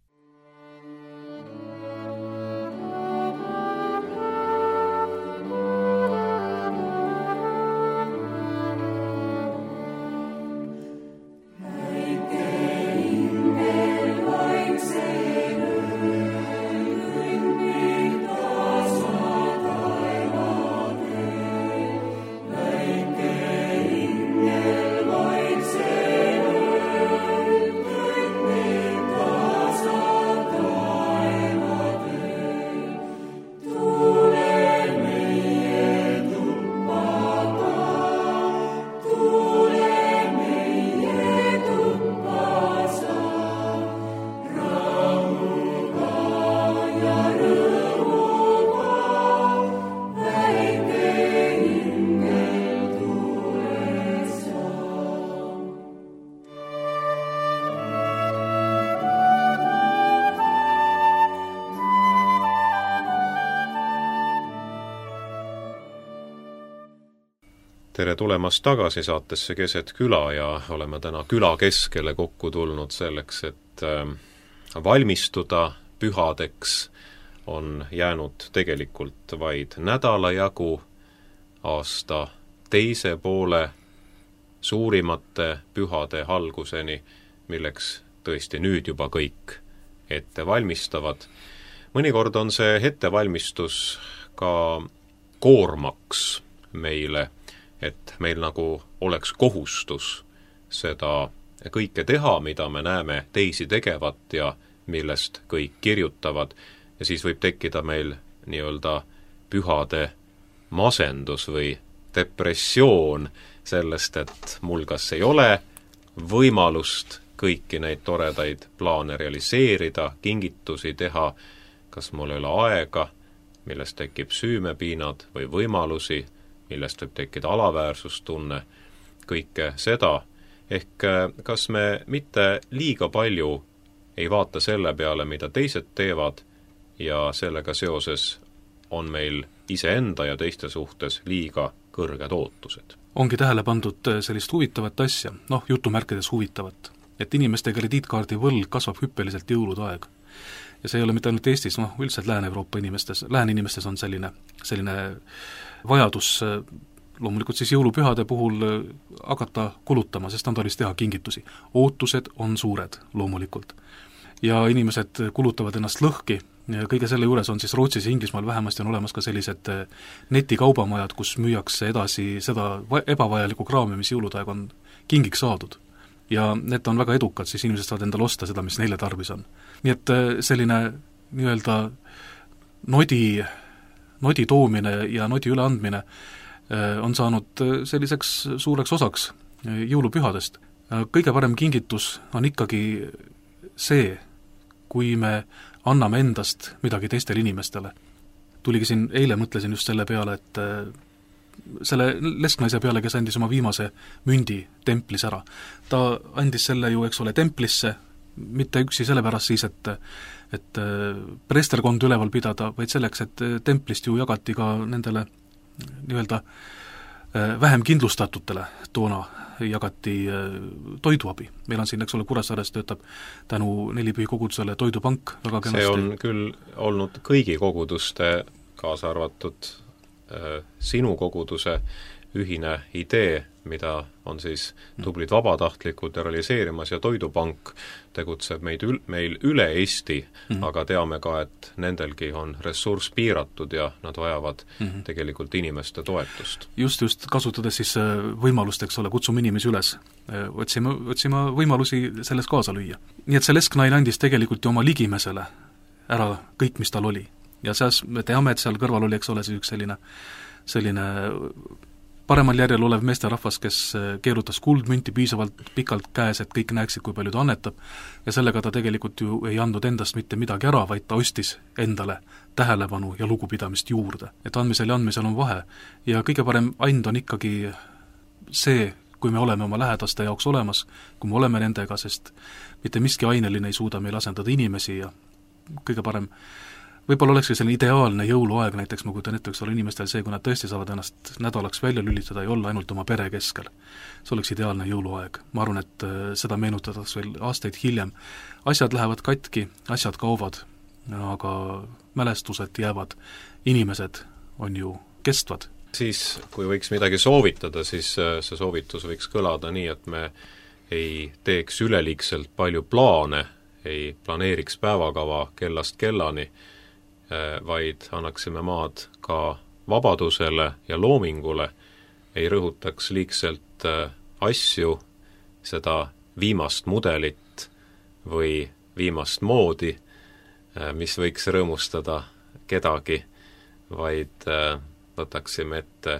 Speaker 2: Tere tulemast tagasi saatesse Keset küla ja oleme täna küla keskele kokku tulnud selleks, et valmistuda pühadeks. On jäänud tegelikult vaid nädala jagu aasta teise poole suurimate pühade alguseni, milleks tõesti nüüd juba kõik ette valmistavad. Mõnikord on see ettevalmistus ka koormaks meile, et meil nagu oleks kohustus seda kõike teha, mida me näeme teisi tegevat ja millest kõik kirjutavad, ja siis võib tekkida meil nii-öelda pühade masendus või depressioon sellest, et mul kas ei ole võimalust kõiki neid toredaid plaane realiseerida, kingitusi teha, kas mul ei ole aega, millest tekib süümepiinad või võimalusi, millest võib tekkida alaväärsustunne, kõike seda. Ehk kas me mitte liiga palju ei vaata selle peale, mida teised teevad, ja sellega seoses on meil iseenda ja teiste suhtes liiga kõrged ootused.
Speaker 3: Ongi tähele pandud sellist huvitavat asja, jutumärkides huvitavat, et inimeste krediitkaardi võlg kasvab hüppeliselt jõulude aeg. Ja see ei ole mitte ainult Eestis, üldiselt Lääne-Euroopa inimestes on selline vajadus loomulikult siis jõulupühade puhul hakata kulutama, sest on tarvis teha kingitusi. Ootused on suured loomulikult. Ja inimesed kulutavad ennast lõhki. Kõige selle juures on siis Rootsis ja Inglismaal vähemasti on olemas ka sellised netikaubamajad, kus müüakse edasi seda ebavajalikku kraami, mis jõulude aeg on kingiks saadud. Ja need on väga edukad, siis inimesed saavad endale osta seda, mis neile tarvis on. Nii et selline nii-öelda nodi toomine ja nodi üleandmine on saanud selliseks suureks osaks jõulupühadest. Kõige parem kingitus on ikkagi see, kui me anname endast midagi teistele inimestele. Tuligi siin, eile mõtlesin just selle peale, et selle lesknaise peale, kes andis oma viimase mündi templis ära. Ta andis selle ju, eks ole, templisse, mitte üksi sellepärast siis, et preesterkond üleval pidada, vaid selleks, et templist ju jagati ka nendele nii-öelda vähem kindlustatutele toona jagati toiduabi. Meil on siin, eks ole, Kuressaares töötab tänu Nelipühi kogudusele toidupank väga kenasti.
Speaker 2: See on küll olnud kõigi koguduste, kaasa arvatud sinu koguduse ühine idee, mida on siis tublid vabatahtlikud realiseerimas ja toidupank tegutseb meil üle Eesti, aga teame ka, et nendelgi on ressurss piiratud ja nad vajavad tegelikult inimeste toetust.
Speaker 3: Just kasutades siis võimalust, eks ole, kutsume inimesi üles, otsima võimalusi selles kaasa lüüa. Nii et see lesknaine andis tegelikult ju oma ligimesele ära kõik, mis tal oli. ja seas me teame, et seal kõrval oli, eks ole, siis üks selline paremal järjel olev meesterahvas, kes keerutas kuldmünti piisavalt pikalt käes, et kõik näeksid, kui palju ta annetab, ja sellega ta tegelikult ju ei andnud endast mitte midagi ära, vaid ta ostis endale tähelepanu ja lugupidamist juurde. Et andmisel ja andmisel on vahe. Ja kõige parem and on ikkagi see, kui me oleme oma lähedaste jaoks olemas, kui me oleme nendega, sest mitte miski aineline ei suuda meil asendada inimesi ja kõige parem võib-olla olekski selline ideaalne jõuluaeg, näiteks ma kujutan ette, eks ole, inimestel see, kui nad tõesti saavad ennast nädalaks välja lülitada ja olla ainult oma pere keskel. See oleks ideaalne jõuluaeg. Ma arvan, et seda meenutatakse veel aastaid hiljem. Asjad lähevad katki, asjad kaovad, aga mälestused jäävad, inimesed on ju kestvad.
Speaker 2: Siis, kui võiks midagi soovitada, siis see soovitus võiks kõlada nii, et me ei teeks üleliigselt palju plaane, ei planeeriks päevakava kellast kellani, vaid annaksime maad ka vabadusele ja loomingule, ei rõhutaks liigselt asju, seda viimast mudelit või viimast moodi, mis võiks rõõmustada kedagi, vaid võtaksime ette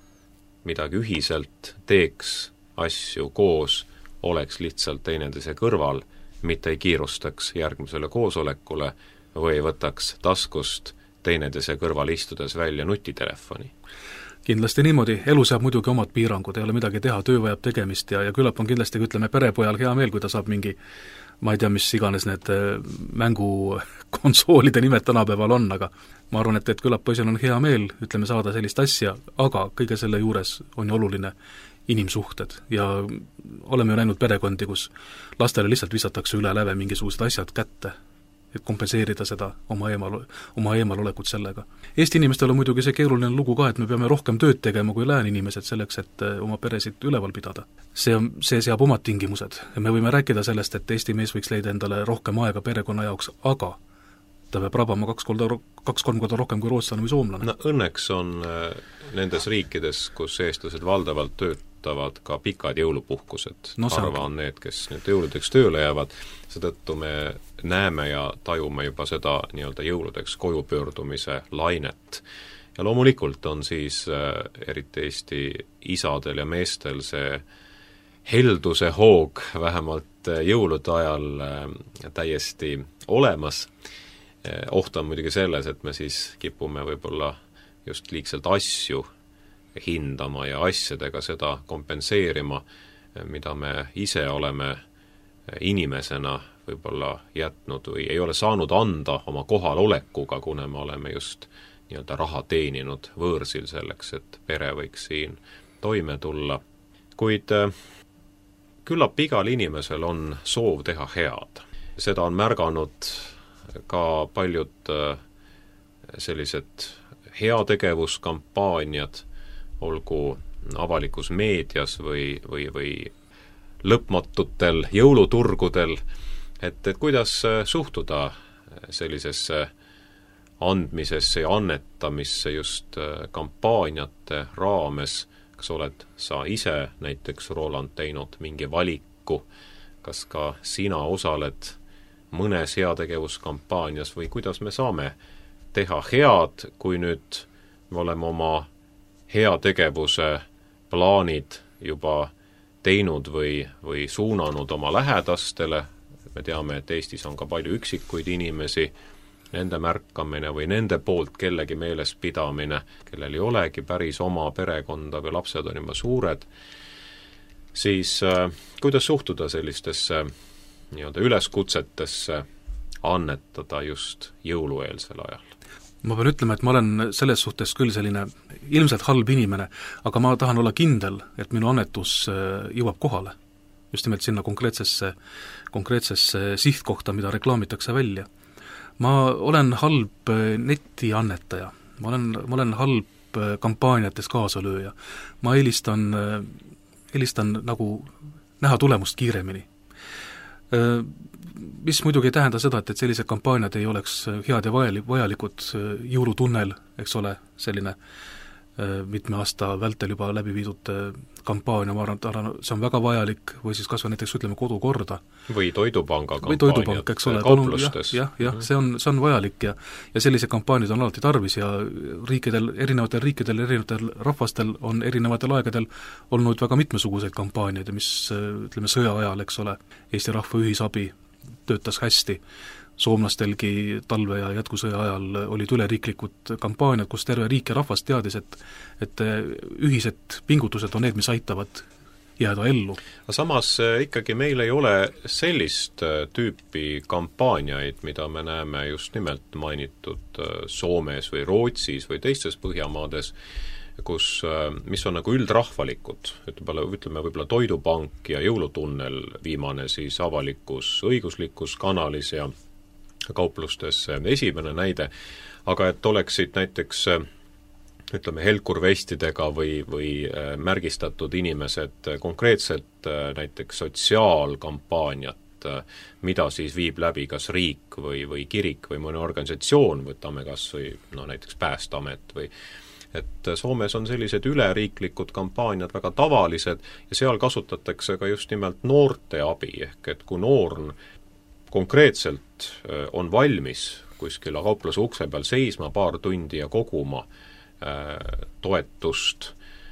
Speaker 2: midagi ühiselt, teeks asju koos, oleks lihtsalt teineteise kõrval, mitte ei kiirustaks järgmisele koosolekule või võtaks taskust teineteise kõrval istudes välja nutitelefoni.
Speaker 3: Kindlasti niimoodi, elu saab muidugi omad piirangud, ei ole midagi teha, töö vajab tegemist ja küllap on kindlasti, ütleme, perepojal hea meel, kui ta saab mingi, ma ei tea, mis iganes need mängukonsoolide nimed tänapäeval on, aga ma arvan, et küllap poisil on hea meel, ütleme, saada sellist asja, aga kõige selle juures on ju oluline inimsuhted ja oleme ju näinud perekondi, kus lastele lihtsalt visatakse üle läve mingisugused asjad kätte, et kompenseerida seda oma eemalolekut sellega. Eesti inimestel on muidugi see keeruline lugu ka, et me peame rohkem tööd tegema kui lääninimesed selleks, et oma peresid üleval pidada. See seab omad tingimused ja me võime rääkida sellest, et Eesti mees võiks leida endale rohkem aega perekonna jaoks, aga ta peab rabama 2-3 korda rohkem kui rootslane või soomlane.
Speaker 2: No õnneks on nendes riikides, kus eestlased valdavalt töötavad ka pikad jõulupuhkused. Harva on need, kes nüüd jõuludeks tööle jäävad, seetõttu me näeme ja tajume juba seda nii-öelda jõuludeks koju pöördumise lainet. Ja loomulikult on siis eriti Eesti isadel ja meestel see helduse hoog vähemalt jõulude ajal täiesti olemas. Oht on muidugi selles, et me siis kipume võib-olla just liigselt asju hindama ja asjadega seda kompenseerima, mida me ise oleme inimesena võib-olla jätnud või ei ole saanud anda oma kohalolekuga, kuna me oleme just nii-öelda raha teeninud võõrsil selleks, et pere võiks siin toime tulla. Kuid küllap igal inimesel on soov teha head. Seda on märganud ka paljud sellised heategevuskampaaniad, olgu avalikus meedias või lõpmatutel jõuluturgudel, et kuidas suhtuda sellisesse andmisesse ja annetamisse just kampaaniate raames, kas oled sa ise näiteks, Roland, teinud mingi valiku, kas ka sina osaled mõnes heategevuskampaanias või kuidas me saame teha head, kui nüüd me oleme oma heategevuse plaanid juba teinud või suunanud oma lähedastele. Me teame, et Eestis on ka palju üksikuid inimesi, nende märkamine või nende poolt kellegi meeles pidamine, kellel ei olegi päris oma perekonda või lapsed on juba suured, siis kuidas suhtuda sellistesse nii-öelda üleskutsetesse annetada just jõulueelsel ajal?
Speaker 3: Ma pean ütlema, et ma olen selles suhtes küll selline ilmselt halb inimene, aga ma tahan olla kindel, et minu annetus jõuab kohale. Just nimelt sinna konkreetsesse sihtkohta, mida reklaamitakse välja. Ma olen halb netiannetaja, ma olen halb kampaaniates kaasalööja. Ma eelistan nagu näha tulemust kiiremini. Mis muidugi ei tähenda seda, et sellised kampaaniad ei oleks head ja vajalikud, jõulutunnel, eks ole, selline mitme aasta vältel juba läbi viidud kampaania, ma arvan, et see on väga vajalik, või siis kas või näiteks ütleme kodukorda.
Speaker 2: Või Toidupanga kampaaniad.
Speaker 3: Või Toidupank, eks ole.
Speaker 2: Kauplustes.
Speaker 3: Jah, see on vajalik ja sellised kampaaniad on alati tarvis ja erinevatel riikidel, erinevatel rahvastel on erinevatel aegadel olnud väga mitmesuguseid kampaaniaid, mis ütleme sõja ajal, eks ole, Eesti rahva ühisabi töötas hästi. Soomlastelgi talve ja jätkusõja ajal olid üleriiklikud kampaaniad, kus terve riik ja rahvas teadis, et ühised pingutused on need, mis aitavad jääda ellu.
Speaker 2: Samas ikkagi meil ei ole sellist tüüpi kampaaniaid, mida me näeme just nimelt mainitud Soomes või Rootsis või teistes Põhjamaades, mis on nagu üldrahvalikud, ütleme võib-olla Toidupank ja Jõulutunnel viimane siis avalikus õiguslikus kanalis ja kauplustes esimene näide, aga et oleksid näiteks ütleme helkurvestidega või märgistatud inimesed konkreetselt näiteks sotsiaalkampaaniat, mida siis viib läbi kas riik või kirik või mõne organisatsioon, võtame kas või näiteks Päästeamet või et Soomes on sellised üleriiklikud kampaaniad väga tavalised ja seal kasutatakse ka just nimelt noorte abi, ehk et kui noor konkreetselt on valmis kuskil kaupluse ukse peal seisma paar tundi ja koguma toetust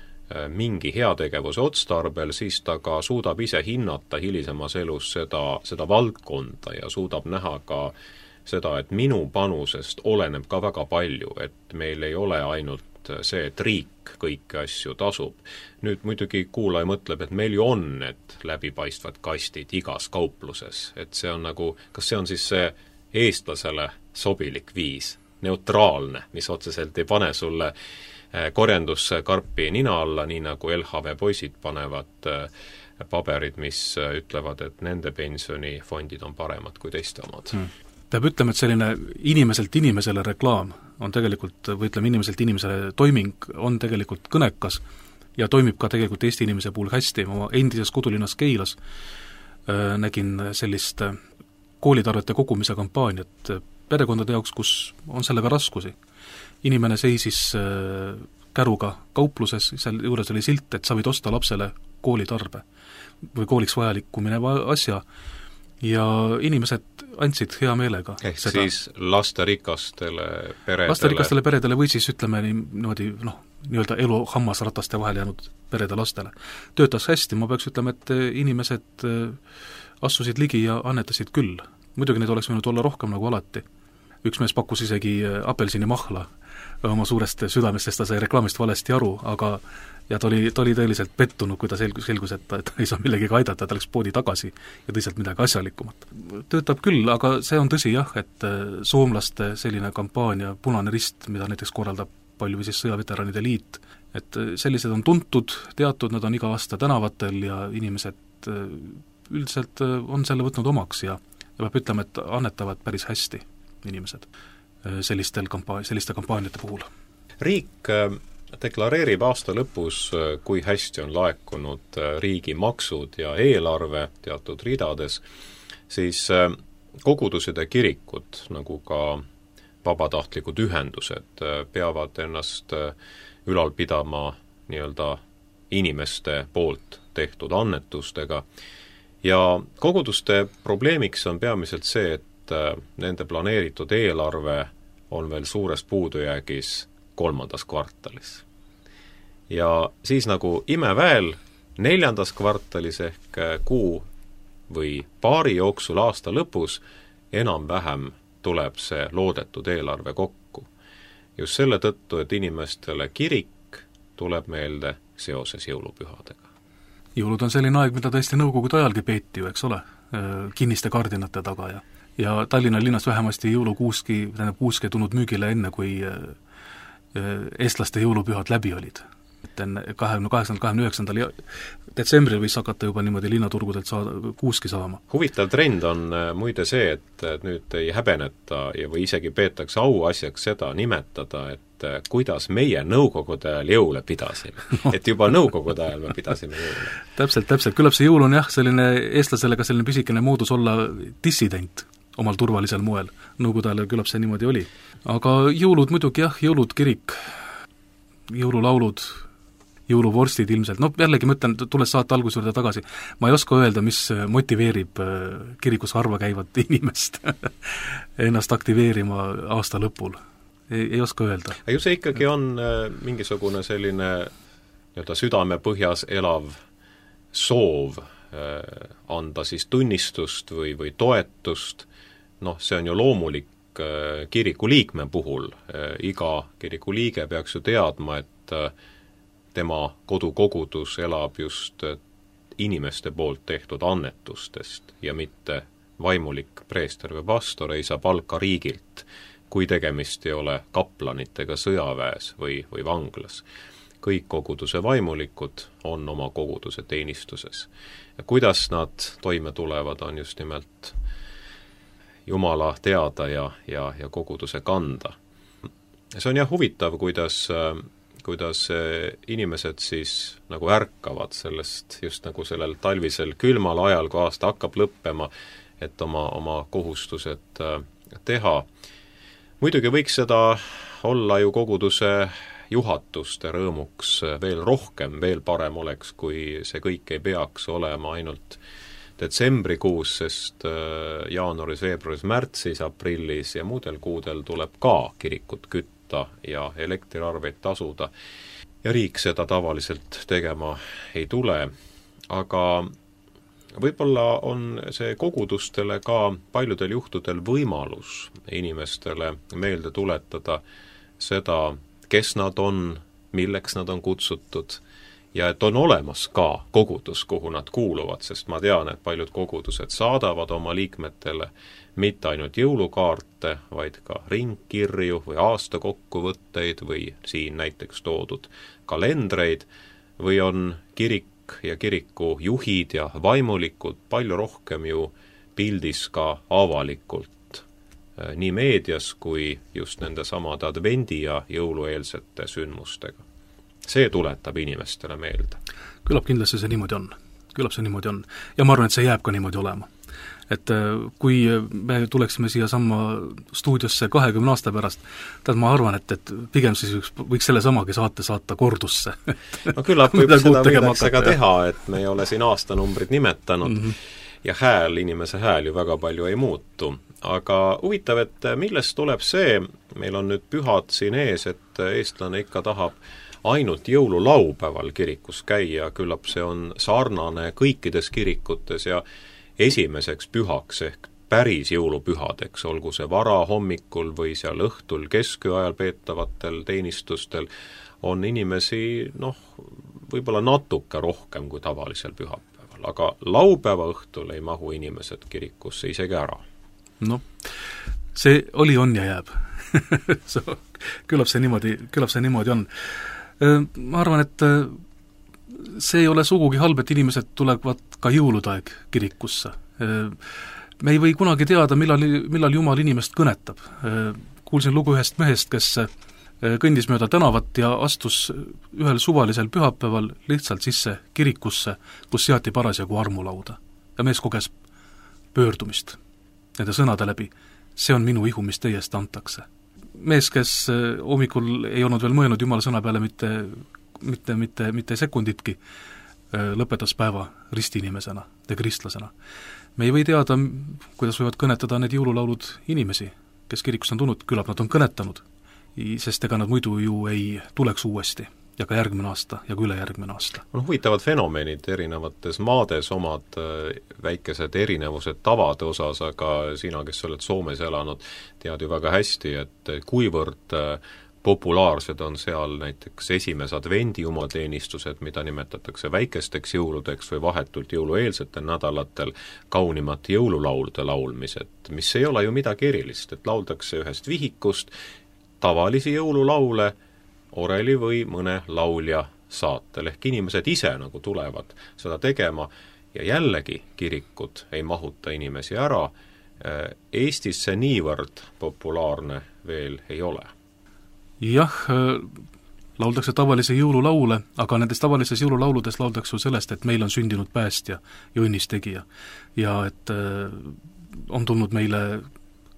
Speaker 2: mingi heategevuse otstarbel, siis ta ka suudab ise hinnata hilisemas elus seda valdkonda ja suudab näha ka seda, et minu panusest oleneb ka väga palju, et meil ei ole ainult see, et riik kõiki asju tasub. Nüüd muidugi kuulaja mõtleb, et meil ju on need läbipaistvad kastid igas kaupluses, et see on nagu, kas see on siis see eestlasele sobilik viis, neutraalne, mis otseselt ei pane sulle korjanduskarpi nina alla, nii nagu LHV poisid panevad paberid, mis ütlevad, et nende pensionifondid on paremad kui teiste omad.
Speaker 3: Peab ütlema, et selline inimeselt inimesele reklaam on tegelikult, või ütleme inimeselt inimesele toiming on tegelikult kõnekas ja toimib ka tegelikult Eesti inimese puhul hästi. Ma endises kodulinnas Keilas nägin sellist koolitarvete kogumise kampaaniat perekondade jaoks, kus on sellega raskusi. Inimene seisis käruga kaupluses, seal juures oli silt, et sa võid osta lapsele koolitarbe või kooliks vajaliku mineva asja ja inimesed andsid hea meelega.
Speaker 2: Ehk seda. Siis lasterikastele
Speaker 3: peredele või siis ütleme niimoodi, nii-öelda elu hammasrataste vahel jäänud perede lastele. Töötas hästi, ma peaks ütlema, et inimesed assusid ligi ja annetasid küll. Muidugi neid oleks võinud olla rohkem nagu alati. Üks mees pakkus isegi apelsini mahla oma suurest südamest, sest ta sai reklaamist valesti aru, aga ja ta oli tõeliselt pettunud, kui ta selgus, et ta ei saa millegagi aidata, ta läks poodi tagasi ja tõiselt midagi asjalikumat. Töötab küll, aga see on tõsi jah, et soomlaste selline kampaania Punane Rist, mida näiteks korraldab palju või siis sõjaveteranide liit, et sellised on tuntud, teatud, nad on iga aasta tänavatel ja inimesed üldiselt on selle võtnud omaks ja peab ütlema, et annetavad päris hästi inimesed selliste kampaaniate puhul.
Speaker 2: Riik deklareerib aasta lõpus, kui hästi on laekunud riigi maksud ja eelarve teatud ridades, siis kogudused ja kirikud, nagu ka vabatahtlikud ühendused, peavad ennast ülal pidama nii-öelda inimeste poolt tehtud annetustega. Ja koguduste probleemiks on peamiselt see, et nende planeeritud eelarve on veel suures puudujäägis 3. kvartalis. Ja siis nagu imeväel 4. kvartalis ehk kuu või paari jooksul aasta lõpus enam-vähem tuleb see loodetud eelarve kokku. Just selle tõttu, et inimestele kirik tuleb meelde seoses jõulupühadega.
Speaker 3: Jõulud on selline aeg, mida tõesti nõukogude ajalgi peeti ju, eks ole, kinniste kardinate taga ja Tallinna linnas vähemasti jõulukuuski ei tulnud müügile enne, kui eestlaste jõulupühad läbi olid. Et 28-29. detsembril võis hakata juba niimoodi linnaturgudelt kuuski saama.
Speaker 2: Huvitav trend on muide see, et nüüd ei häbeneta või isegi peetakse auasjaks seda nimetada, et kuidas meie nõukogude ajal jõule pidasime. Et juba nõukogude ajal me pidasime jõule.
Speaker 3: Täpselt. Küllap see jõul on jah, selline eestlasele ka selline pisikene moodus olla dissident omal turvalisel moel. Nõukogude ajal küllap see niimoodi oli. Aga jõulud muidugi jah, jõulud kirik. jõululaulud, jõuluvorstid ilmselt, no jällegi ma ütlen, tulles saate alguse juurde tagasi, ma ei oska öelda, mis motiveerib kirikus harva käivat inimest ennast aktiveerima aasta lõpul. Ei oska öelda.
Speaker 2: Ju see ikkagi on mingisugune selline nii-öelda südame põhjas elav soov anda siis tunnistust või toetust, noh, see on ju loomulik kiriku liikme puhul, iga kiriku liige peaks ju teadma, et tema kodukogudus elab just inimeste poolt tehtud annetustest ja mitte vaimulik preester või pastor ei saa palka riigilt, kui tegemist ei ole kaplanitega sõjaväes või vanglas. Kõik koguduse vaimulikud on oma koguduse teenistuses. Ja kuidas nad toime tulevad, on just nimelt Jumala teada ja koguduse kanda. See on jah huvitav, kuidas inimesed siis nagu ärkavad sellest, just nagu sellel talvisel külmal ajal, kui aasta hakkab lõppema, et oma kohustused teha. Muidugi võiks seda olla ju koguduse juhatuste rõõmuks veel rohkem, veel parem oleks, kui see kõik ei peaks olema ainult detsembrikuus, sest jaanuaris, veebruaris, märtsis, aprillis ja muudel kuudel tuleb ka kirikut kütta ja elektriarveid tasuda. Ja riik seda tavaliselt tegema ei tule, aga võib-olla on see kogudustele ka paljudel juhtudel võimalus inimestele meelde tuletada seda, kes nad on, milleks nad on kutsutud, ja et on olemas ka kogudus, kuhu nad kuuluvad, sest ma tean, et paljud kogudused saadavad oma liikmetele mitte ainult jõulukaarte, vaid ka ringkirju või aastakokkuvõtteid või siin näiteks toodud kalendreid, või on kirik ja kiriku juhid ja vaimulikud palju rohkem ju pildis ka avalikult, nii meedias kui just nende samade advendi ja jõulueelsete sündmustega. See tuletab inimestele meelde.
Speaker 3: Küllap kindlasti see niimoodi on. Ja ma arvan, et see jääb ka niimoodi olema. Et kui me tuleksime siia samma stuudiosse 20 aasta pärast, ma arvan, et pigem siis võiks selle samagi saate saata kordusse.
Speaker 2: No küllap võib seda võidakse ka teha, et me ei ole siin aastanumbrid nimetanud ja inimese hääl ju väga palju ei muutu. Aga huvitav, et millest tuleb see, meil on nüüd pühad siin ees, et eestlane ikka tahab ainult jõululaupäeval kirikus käia, küllap see on sarnane kõikides kirikutes ja esimeseks pühaks ehk päris jõulupühadeks, olgu see vara hommikul või seal õhtul keskööajal peetavatel teenistustel, on inimesi, võib-olla natuke rohkem kui tavalisel pühapäeval, aga laupäeva õhtul ei mahu inimesed kirikusse isegi ära.
Speaker 3: See oli, on ja jääb. küllap see niimoodi on. Ma arvan, et see ei ole sugugi halb, et inimesed tulevad ka jõuludaeg kirikusse. Me ei või kunagi teada, millal Jumal inimest kõnetab. Kuulsin lugu ühest mehest, kes kõndis mööda tänavat ja astus ühel suvalisel pühapäeval lihtsalt sisse kirikusse, kus seati parasjagu armulauda. Ja mees koges pöördumist nende sõnade läbi. See on minu ihu, mis teie eest antakse. Mees, kes hommikul ei olnud veel mõelnud Jumala sõna peale mitte sekunditki, lõpetas päeva ristinimesena ja kristlasena. Me ei või teada, kuidas võivad kõnetada need jõululaulud inimesi, kes kirikust on tulnud, küllap nad on kõnetanud, sest ega nad muidu ju ei tuleks uuesti ja ka järgmine aasta ja ka ülejärgmine aasta.
Speaker 2: On huvitavad fenomenid erinevates maades, omad väikesed erinevused tavade osas, aga sina, kes oled Soomes elanud, tead ju väga hästi, et kuivõrd populaarsed on seal näiteks esimese advendi jumateenistused, mida nimetatakse väikesteks jõuludeks või vahetult jõulueelsetel nädalatel kaunimat jõululaulude laulmised, mis ei ole ju midagi erilist, et lauldakse ühest vihikust tavalisi jõululaule oreli või mõne laulja saatel, ehk inimesed ise nagu tulevad seda tegema ja jällegi kirikud ei mahuta inimesi ära. Eestis see niivõrd populaarne veel ei ole.
Speaker 3: Jah, lauldakse tavalisi jõululaule, aga nendes tavalises jõululauludes lauldakse sellest, et meil on sündinud päästja ja õnnistegija ja et on tulnud meile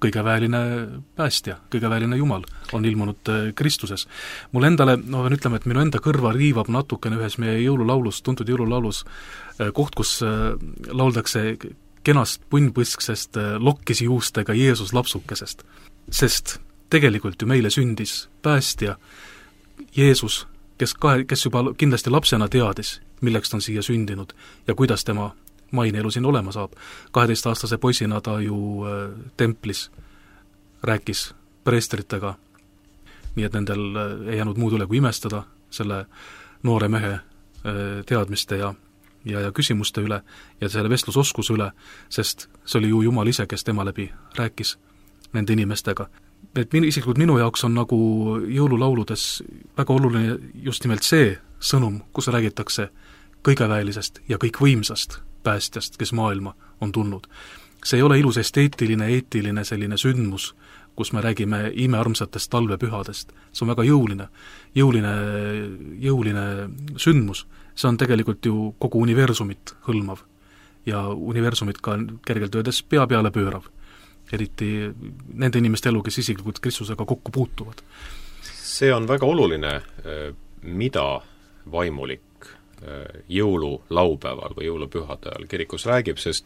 Speaker 3: kõigeväeline päästja, kõigeväeline Jumal on ilmunud Kristuses. Mul endale, ma pean ütlema, et minu enda kõrva riivab natukene ühes meie jõululaulus, tuntud jõululaulus, koht, kus lauldakse kenast punnpõsksest lokkisi juustega Jeesus lapsukesest. Sest tegelikult ju meile sündis päästja Jeesus, kes juba kindlasti lapsena teadis, milleks ta on siia sündinud ja kuidas tema maineelu siin olema saab. 12-aastase poisina ta ju templis rääkis preestritega, nii et nendel ei jäänud muud üle kui imestada selle noore mehe teadmiste ja küsimuste üle ja selle vestlusoskuse üle, sest see oli ju Jumal ise, kes tema läbi rääkis nende inimestega. Et isiklikult minu jaoks on nagu jõululauludes väga oluline just nimelt see sõnum, kus räägitakse kõigeväelisest ja kõikvõimsast päästjast, kes maailma on tulnud. See ei ole ilus esteetiline, eetiline selline sündmus, kus me räägime imearmsatest talvepühadest. See on väga jõuline sündmus. See on tegelikult ju kogu universumit hõlmav ja universumit ka kergelt öeldes pea peale pöörav. Eriti nende inimeste elu, kes isiklikult Kristusega kokku puutuvad.
Speaker 2: See on väga oluline, mida vaimulik jõululaupäeval või jõulupühade ajal kirikus räägib, sest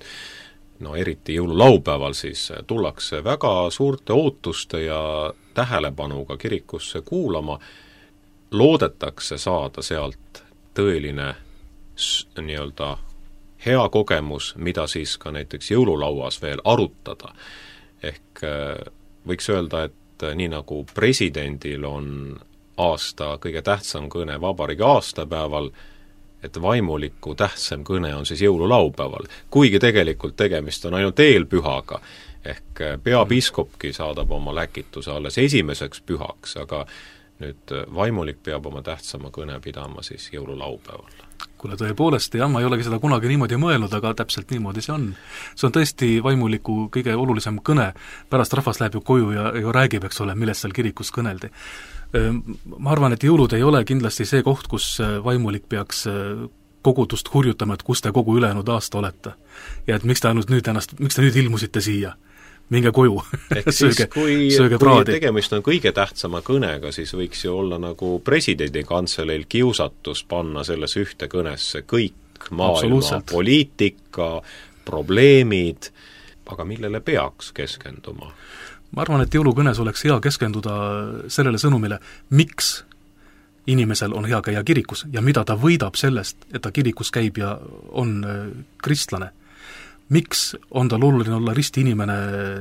Speaker 2: eriti jõululaupäeval siis tullakse väga suurte ootuste ja tähelepanuga kirikusse kuulama, loodetakse saada sealt tõeline nii-öelda hea kogemus, mida siis ka näiteks jõululauas veel arutada. Ehk võiks öelda, et nii nagu presidendil on aasta kõige tähtsam kõne vabariigi aastapäeval, et vaimuliku tähtsam kõne on siis jõululaupäeval, kuigi tegelikult tegemist on ainult eelpühaga, ehk peapiiskopki saadab oma läkituse alles esimeseks pühaks, aga nüüd vaimulik peab oma tähtsama kõne pidama siis jõululaupäeval.
Speaker 3: Kuule, tõepoolest, jah, ma ei olegi seda kunagi niimoodi mõelnud, aga täpselt niimoodi see on. See on tõesti vaimuliku kõige olulisem kõne, pärast rahvas läheb ju koju ja räägib, eks ole, millest seal kirikus kõneldi. Ma arvan, et jõulud ei ole kindlasti see koht, kus vaimulik peaks kogudust hurjutama, et kus te kogu ülejäänud aasta olete. Ja et miks te nüüd ilmusite siia? Minge koju, sööge praadi.
Speaker 2: Kui tegemist on kõige tähtsama kõnega, siis võiks ju olla nagu presidendi kantseleil kiusatus panna selles ühte kõnesse kõik maailma poliitika, probleemid, aga millele peaks keskenduma?
Speaker 3: Ma arvan, et jõulukõnes oleks hea keskenduda sellele sõnumile, miks inimesel on hea käia kirikus ja mida ta võidab sellest, et ta kirikus käib ja on kristlane. Miks on tal oluline olla ristiinimene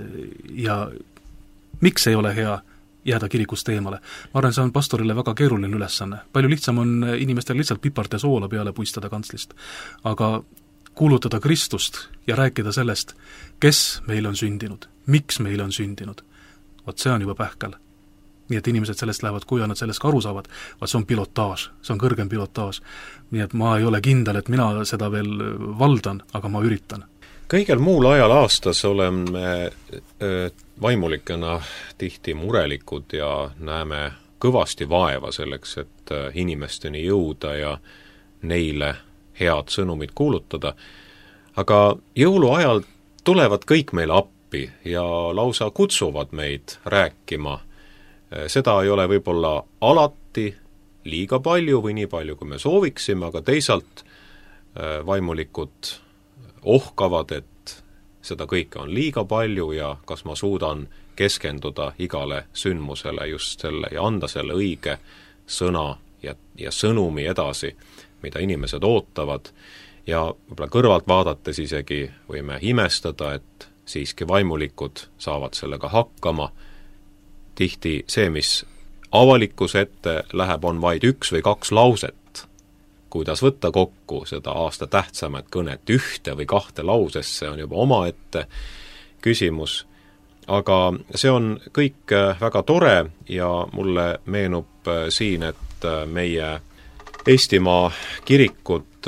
Speaker 3: ja miks ei ole hea jääda kirikust eemale? Ma arvan, see on pastorile väga keeruline ülesanne. Palju lihtsam on inimestel lihtsalt pipart ja soola peale puistada kantslist. Aga kuulutada Kristust ja rääkida sellest, kes meil on sündinud, miks meil on sündinud, vaat see on juba pähkel. Nii et inimesed sellest lähevad, kui nad sellest ka aru saavad, vaat see on pilotaaž, see on kõrgem pilotaaž. Nii et ma ei ole kindel, et mina seda veel valdan, aga ma üritan.
Speaker 2: Kõigel muul ajal aastas oleme vaimulikena tihti murelikud ja näeme kõvasti vaeva selleks, et inimesteni jõuda ja neile head sõnumid kuulutada. Aga jõuluajal tulevad kõik meile appi ja lausa kutsuvad meid rääkima. Seda ei ole võib-olla alati liiga palju või nii palju, kui me sooviksime, aga teisalt vaimulikud ohkavad, et seda kõike on liiga palju ja kas ma suudan keskenduda igale sündmusele just selle ja anda selle õige sõna ja sõnumi edasi, mida inimesed ootavad ja võib-olla kõrvalt vaadates isegi võime imestada, et siiski vaimulikud saavad sellega hakkama. Tihti see, mis avalikkuse ette läheb, on vaid 1 või 2 lauset. Kuidas võtta kokku seda aasta tähtsamat kõnet 1 või 2 lausesse on juba omaette küsimus, aga see on kõik väga tore ja mulle meenub siin, et meie Eestimaa kirikud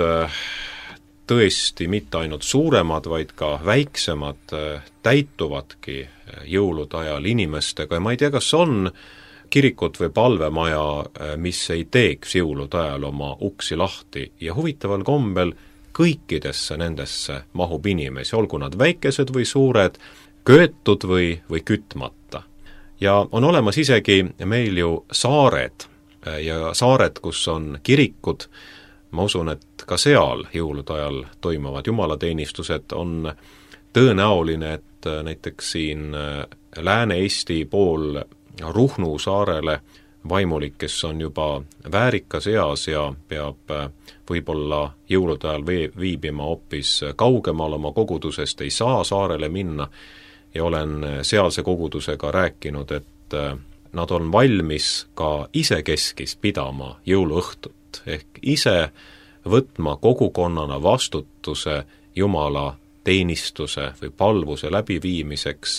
Speaker 2: tõesti mitte ainult suuremad, vaid ka väiksemad täituvadki jõulude ajal inimestega ja ma ei tea, kas on kirikut või palvemaja, mis ei teeks jõulude ajal oma uksi lahti ja huvitaval kombel kõikidesse nendesse mahub inimesi, olgu nad väikesed või suured, köetud või kütmata. Ja on olemas isegi meil ju saared ja saared, kus on kirikud. Ma usun, et ka seal jõulude ajal toimuvad jumalateenistused. On tõenäoline, et näiteks siin Lääne-Eesti pool Ruhnu saarele vaimulik, kes on juba väärikas eas ja peab võib-olla jõulude ajal viibima hoopis kaugemal oma kogudusest, ei saa saarele minna, ja olen sealse kogudusega rääkinud, et nad on valmis ka isekeskis pidama jõuluõhtut, ehk ise võtma kogukonnana vastutuse Jumala teenistuse või palvuse läbiviimiseks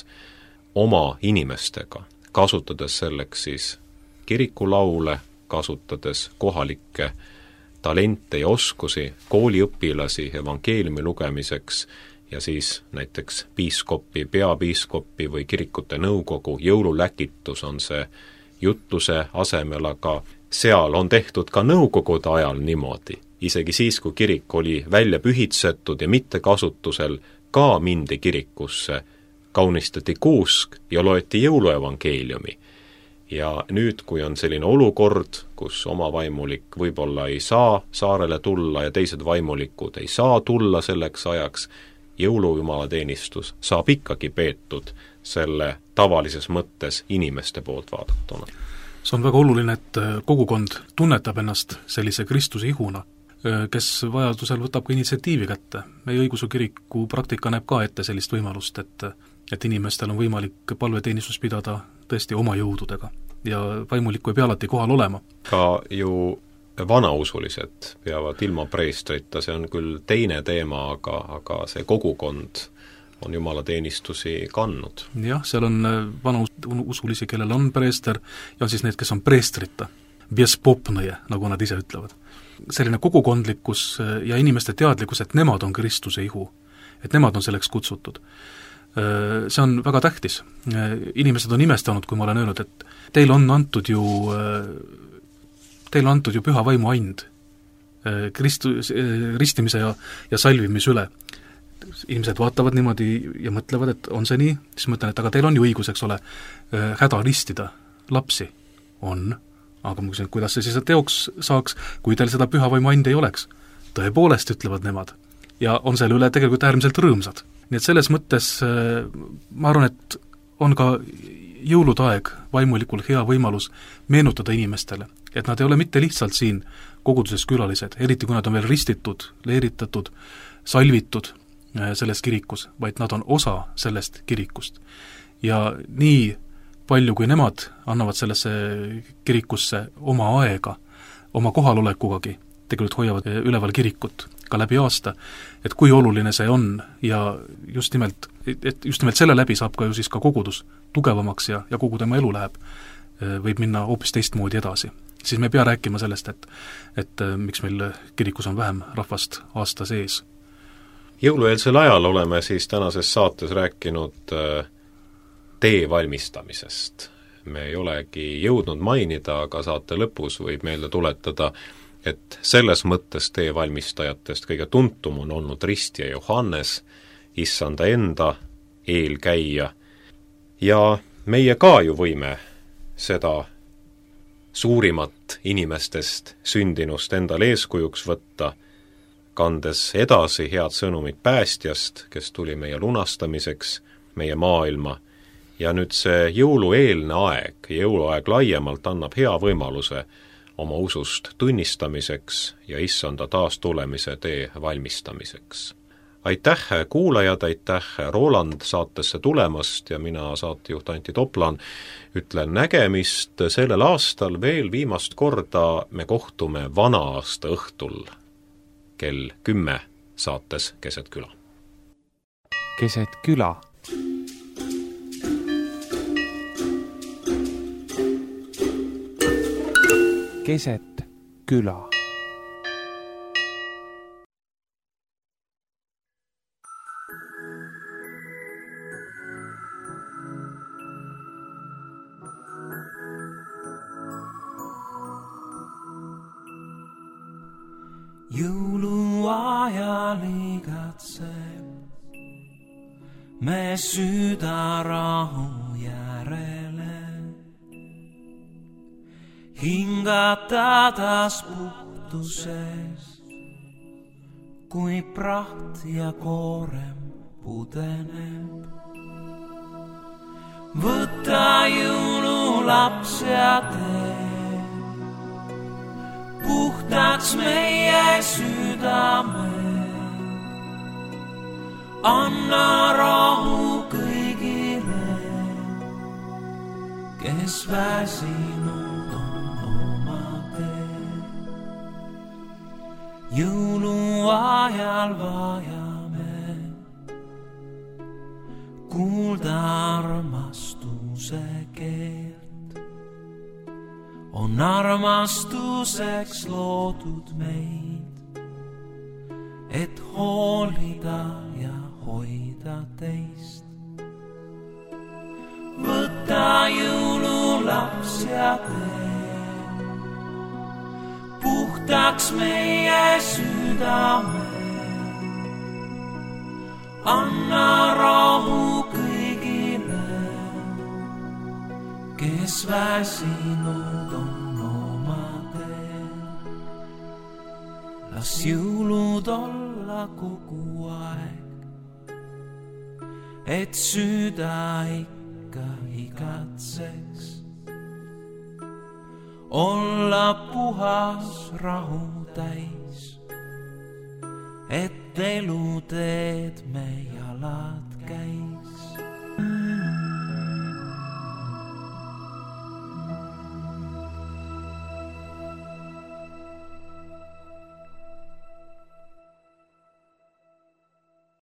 Speaker 2: oma inimestega, kasutades selleks siis kirikulaule, kasutades kohalikke talente ja oskusi, kooliõpilasi evangeeliumi lugemiseks ja siis näiteks piiskopi, peapiiskopi või kirikute nõukogu jõululäkitus on see jutluse asemel, aga seal on tehtud ka nõukogude ajal niimoodi. Isegi siis, kui kirik oli välja pühitsetud ja mitte kasutusel, ka mindi kirikusse, kaunistati kuusk ja loeti jõuluevangeeliumi. Ja nüüd, kui on selline olukord, kus oma vaimulik võib-olla ei saa saarele tulla ja teised vaimulikud ei saa tulla selleks ajaks, jõulujumalateenistus saab ikkagi peetud selle tavalises mõttes inimeste poolt vaadatuna.
Speaker 3: See on väga oluline, et kogukond tunnetab ennast sellise Kristuse ihuna, kes vajadusel võtab ka initsiatiivi kätte. Meie õigeusu kiriku praktika näeb ka ette sellist võimalust, et inimestel on võimalik palveteenistus pidada tõesti oma jõududega ja vaimulikku ei pea alati kohal olema.
Speaker 2: Ka ju vanausulised peavad ilma preestrita, see on küll teine teema, aga see kogukond on jumalateenistusi kandnud. Jah,
Speaker 3: seal on vanausulisi, kellel on preester ja on siis need, kes on preestrita, bespopnõje, nagu nad ise ütlevad. Selline kogukondlikkus ja inimeste teadlikkus, et nemad on Kristuse ihu, et nemad on selleks kutsutud. See on väga tähtis. Inimesed on imestanud, kui ma olen öelnud, et teil on antud ju püha vaimu and ristimise ja salvimise üle. Inimesed vaatavad niimoodi ja mõtlevad, et on see nii, siis mõtlen, et aga teil on ju õigus, eks ole, häda ristida lapsi. On, aga ma küsin, kuidas see siis teoks saaks, kui teil seda püha vaimu and ei oleks? Tõepoolest, ütlevad nemad. Ja on selle üle tegelikult äärmiselt rõõmsad. Nii et selles mõttes ma arvan, et on ka jõulude aeg vaimulikul hea võimalus meenutada inimestele, et nad ei ole mitte lihtsalt siin koguduses külalised, eriti kui nad on veel ristitud, leeritatud, salvitud selles kirikus, vaid nad on osa sellest kirikust. Ja nii palju, kui nemad annavad sellesse kirikusse oma aega, oma kohalolekugagi, tegelikult hoiavad üleval kirikut ka läbi aasta, et kui oluline see on ja just nimelt selle läbi saab ka ju siis ka kogudus tugevamaks ja kogu tema elu võib minna hoopis teistmoodi edasi. Siis me ei pea rääkima sellest, et miks meil kirikus on vähem rahvast aasta sees.
Speaker 2: Jõulueelsel ajal oleme siis tänases saates rääkinud tee valmistamisest. Me ei olegi jõudnud mainida, aga saate lõpus võib meelde tuletada, et selles mõttes tee valmistajatest kõige tuntum on olnud ristja Johannes, issanda enda eelkäija. Ja meie ka ju võime seda suurimat inimestest sündinust endale eeskujuks võtta, kandes edasi head sõnumid päästjast, kes tuli meie lunastamiseks, meie maailma. Ja nüüd see jõulueelne aeg, jõuluaeg laiemalt annab hea võimaluse oma usust tunnistamiseks ja issanda taastulemise tee valmistamiseks. Aitäh kuulajad, aitäh Roland saatesse tulemast ja mina saatejuht Antti Toplan ütlen nägemist sellel aastal veel viimast korda me kohtume vana-aasta õhtul kell 10 saates Keset küla.
Speaker 1: Keset küla. Keset küla.
Speaker 4: Jõuluajal igatseb me süüda rahu järele. Hingatades puhtuses, kui praht ja koorem pudeneb. Võta jõululaps ja tee puhtaks meie südame. Anna rahu kõigile, kes väsinud on oma tee. Jõuluajal vajame kuulda armastuse keelt. On armastuseks loodud meid, et hoolida ja hoida teist. Võta jõululaps ja tee puhtaks meie südame. Anna rahu kõigile, kes väsinud on oma teel. Las jõulud olla kogu aeg, et süda ikka igatseks. Olla puhas rahu täis, et eluteed me jalad käis.